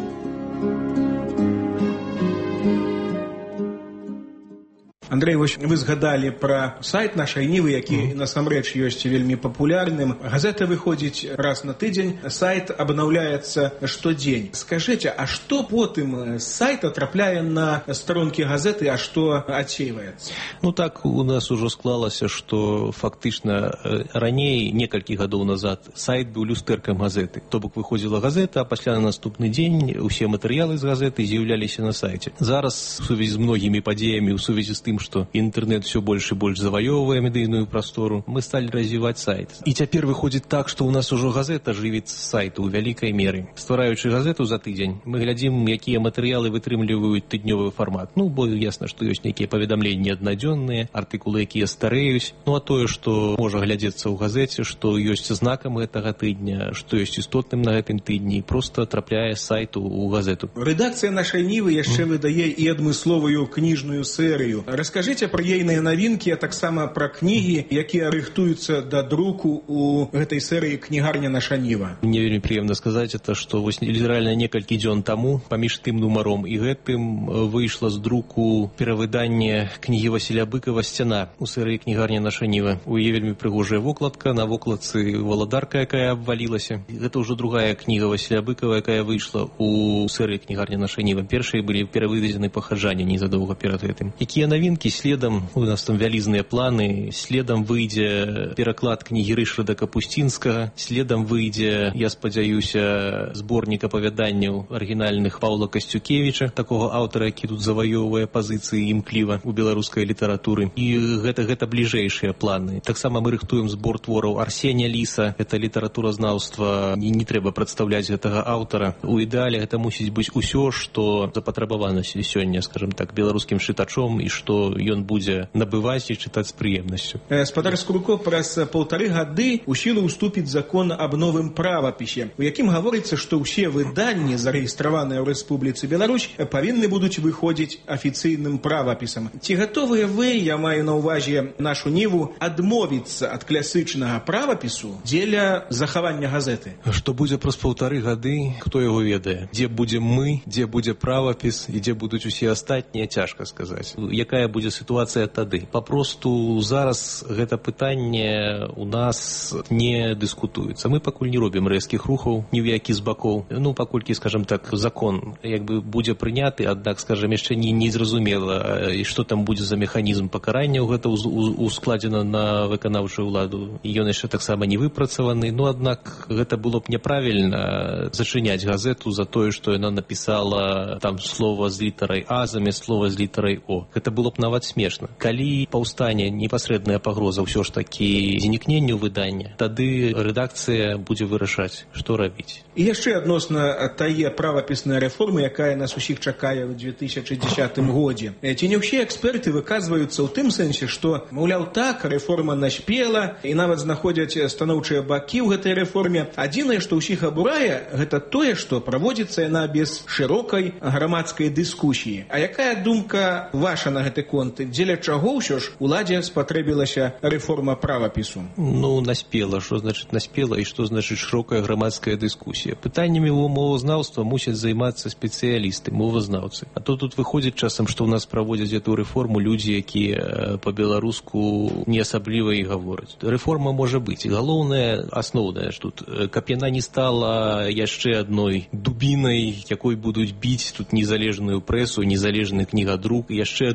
Андрей, вось вы згадалі пра сайт нашай Нівы, які насамрэч ёсць вельмі папулярным. Газета выходзіць раз на тыдзень, сайт абнаўляецца штодзень. Скажыце, а што потым з сайта трапляе на старонкі газеты, а што адсейваецца? Ну так у нас ужо склалася, што фактычна раней, некалькі гадоў назад, сайт быў люстэркам газеты. То бок выходзіла газета, а пасля на наступны дзень усе матэрыялы з газеты з'яўляліся на сайце. Зараз, у сувязі з многімі падзеямі, у сувязі з тым, што інтэрнэт все больш і больш заваёўвае медыйную прастору, мы сталі развіваць сайт. І цяпер выходзіць так, што ў нас ужо газета жывіць з сайту ў вялікай меры. Ствараючы газету за тыдзень, мы глядзім, якія матэрыялы вытрымліваюць тыднёвы фармат. Ну, бо ясна, што ёсць нейкія паведамленні аднадзённыя, артыкулы, якія старэюць. Ну, а тое, што можа глядзецца ў газеце, што ёсць знакам гэтага тыдня, што ёсць істотным на гэтым тыдні, проста трапляе з сайту ў газету. Рэдакцыя нашай Нівы яшчэ выдае і адмысловую кніжную серыю. Раскажыце пра ейныя навінкі, а таксама пра кнігі, якія рыхтуюцца да друку ў гэтай серыі «Кнігарня наша Ніва». Мне вельмі прыемна сказаць, што вось літаральна некалькі дзён таму паміж тым нумаром і гэтым выйшла з друку перавыданне кнігі Васіля Быкова «Сцяна» у серыі «Кнігарня наша Ніва». У яе вельмі прыгожая вокладка, на вокладцы валадарка, якая абвалілася. Гэта ўжо другая кніга Васіля Быкова, якая выйшла у серыі «Кнігарня наша Ніва». Першыя былі перавыведзены пахаджанне незадоўга перад гэтым. Якія навінкі? Следам, у нас там вялізныя планы, следам выйдзе пераклад кнігі Рышарда Капусцінскага, следам выйдзе, я спадзяюся, зборнік апавяданняў арыгінальных Паўла Касцюкевіча, такога аўтара, які тут заваёўвае пазіцыі імкліва ў беларускай літаратуры. І гэта бліжэйшыя планы. Таксама мы рыхтуем збор твораў Арсенія Ліса, гэта літаратуразнаўства, не трэба прадстаўляць гэтага аўтара. У ідэале гэта мусіць быць усё, што запатрабавана сёння, скажем так, беларускім чытачом, і што ён будзе набываць і чытаць з прыемнасцю. Спадар Скурко, праз 1,5 гады ў сілу ўступіць закон аб новым правапісе, у якім гаворыцца, што ўсе выданні, зарэгістраваныя ў Рэспубліцы Беларусь, павінны будуць выходзіць афіцыйным правапісам. Ці гатовыя вы, я маю на ўвазе нашу Ніву, адмовіцца ад класычнага правапісу дзеля захавання газеты? Што будзе праз 1,5 гады, хто яго ведае? Дзе будзем мы, дзе будзе правапіс і дзе будуць усе астатнія, цяжка сказаць. Якая будзе сітуацыя тады? Папросту зараз гэта пытанне у нас не дыскутуецца. Мы пакуль не робім рэзкіх рухаў ні ў які з бакоў. Ну, паколькі, скажем так, закон будзе прыняты, аднак, скажем, яшчэ не зразумела, што там будзе за механізм пакарання, гэта ускладзена на выканаўчую ўладу. Ён яшчэ таксама не выпрацаваны. Ну, аднак, гэта было б няправільна зачыняць газету за тое, што яна напісала там слова з літарай А замест слова з літарай О. Гэта было б нават смешна. Калі паўстане непасрэдная пагроза ўсё ж такі знікненню выдання, тады рэдакцыя будзе вырашаць, што рабіць. І яшчэ адносна тае правапіснай рэформы, якая нас усіх чакае ў 2010 годзе. Ці не ўсе эксперты выказваюцца ў тым сэнсе, што, маўляў, так, рэформа наспела, і нават знаходзяць станоўчыя бакі ў гэтай рэформе. Адзінае, што ўсіх абурае, гэта тое, што праводзіцца яна без шырокай грамадскай дыскусіі. А якая думка ваша на гэты конт? Дзеля чаго ўсё ж уладзе спатрэбілася рэформа правапісу? Ну, наспела. Што значыць наспела і што значыць шырокая грамадская дыскусія? Пытаннямі мовазнаўства мусяць займацца спецыялісты, мовазнаўцы. А то тут выходзіць часам, што ў нас праводзяць эту рэформу людзі, якія па-беларуску не асабліва і гавораць. Рэформа можа быць. Галоўнае, асноўнае ж тут, каб яна не стала яшчэ адной дубінай, якой будуць біць тут незалежную прэсу, незалежны кнігадрук, яшчэ адным такім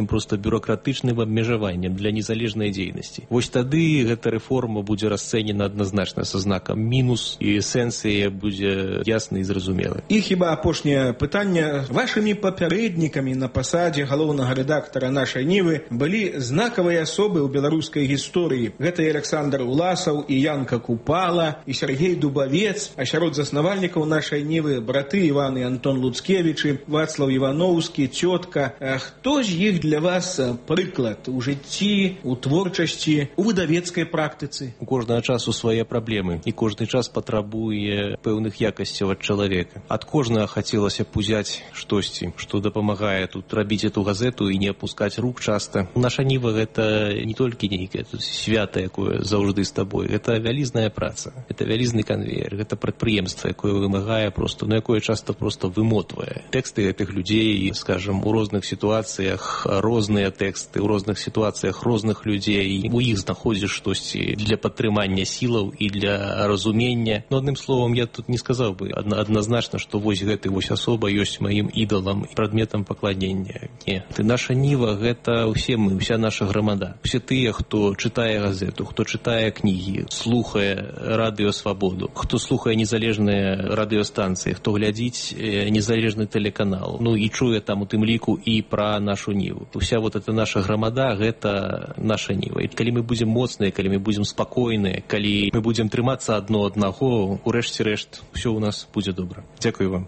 нейкім проста бюрократычным абмежаваннем для незалежнай дзейнасці. Вось тады гэта рэформа будзе расцэнена адназначна са знакам мінус, і сэнс яе будзе ясны і зразумелы. І хіба апошняе пытанне. Вашымі папярэднікамі на пасадзе галоўнага рэдактара нашай Нівы былі знакавыя асобы ў беларускай гісторыі. Гэта і Александр Уласаў, і Янка Купала, і Сергей Дубавец, а сярод заснавальнікаў нашай Нівы браты Іван і Антон Луцкевічы, Вацлаў Івановскі, цётка. Хто з іх для вас прыклад у жыцці, у творчасці, у выдавецкай практыцы? У кожнага часу свае праблемы, і кожны час патрабуе пэўных якасцяў ад чалавека. Ад кожнага хацелася б узяць штосьці, што дапамагае тут рабіць эту газету і не апускаць рук часта. Наша Ніва — гэта не толькі нейкае свята, якое заўжды з табой. Гэта вялізная праца, гэта вялізны канвеер, гэта прадпрыемства, якое вымагае просто, якое часто просто вымотвае. Тэксты гэтых людзей, скажем, у розных сітуацыях розныя тэксты, у розных сітуацыях розных людзей. У іх знаходзіш штосьці для падтрымання сілаў і для разумення. Но адным словам, я тут не сказаў бы адназначна, што вось гэты вось асоба ёсць маім ідалам, прадметам пакланення. Не. Наша Ніва — гэта ўсе мы, уся наша грамада. Усе тыя, хто чытае газету, хто чытае кнігі, слухае радыё Свабоду, хто слухае незалежныя радыёстанцыі, хто глядзіць незалежны тэлеканал, ну і чуе там у тым ліку і пра нашу Ніву. Уся вот эта наша грамада — гэта наша Ніва. І калі мы будзем моцныя, калі мы будзем спакойныя, калі мы будзем трымацца адно аднаго, урэшце рэшт усё ў нас будзе добра. Дзякую вам.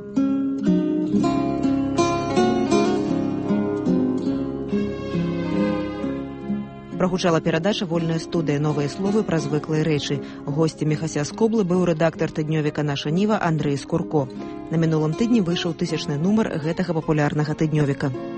Прагучала перадача «Вольная студыя. Новыя словы пра звыклыя рэчы». Госцямі Хася Скоблы быў рэдактар тыднёвіка «Наша Ніва» Андрэй Скурко. На мінулым тыдні выйшаў 1000-ны нумар гэтага папулярнага тыднёвіка.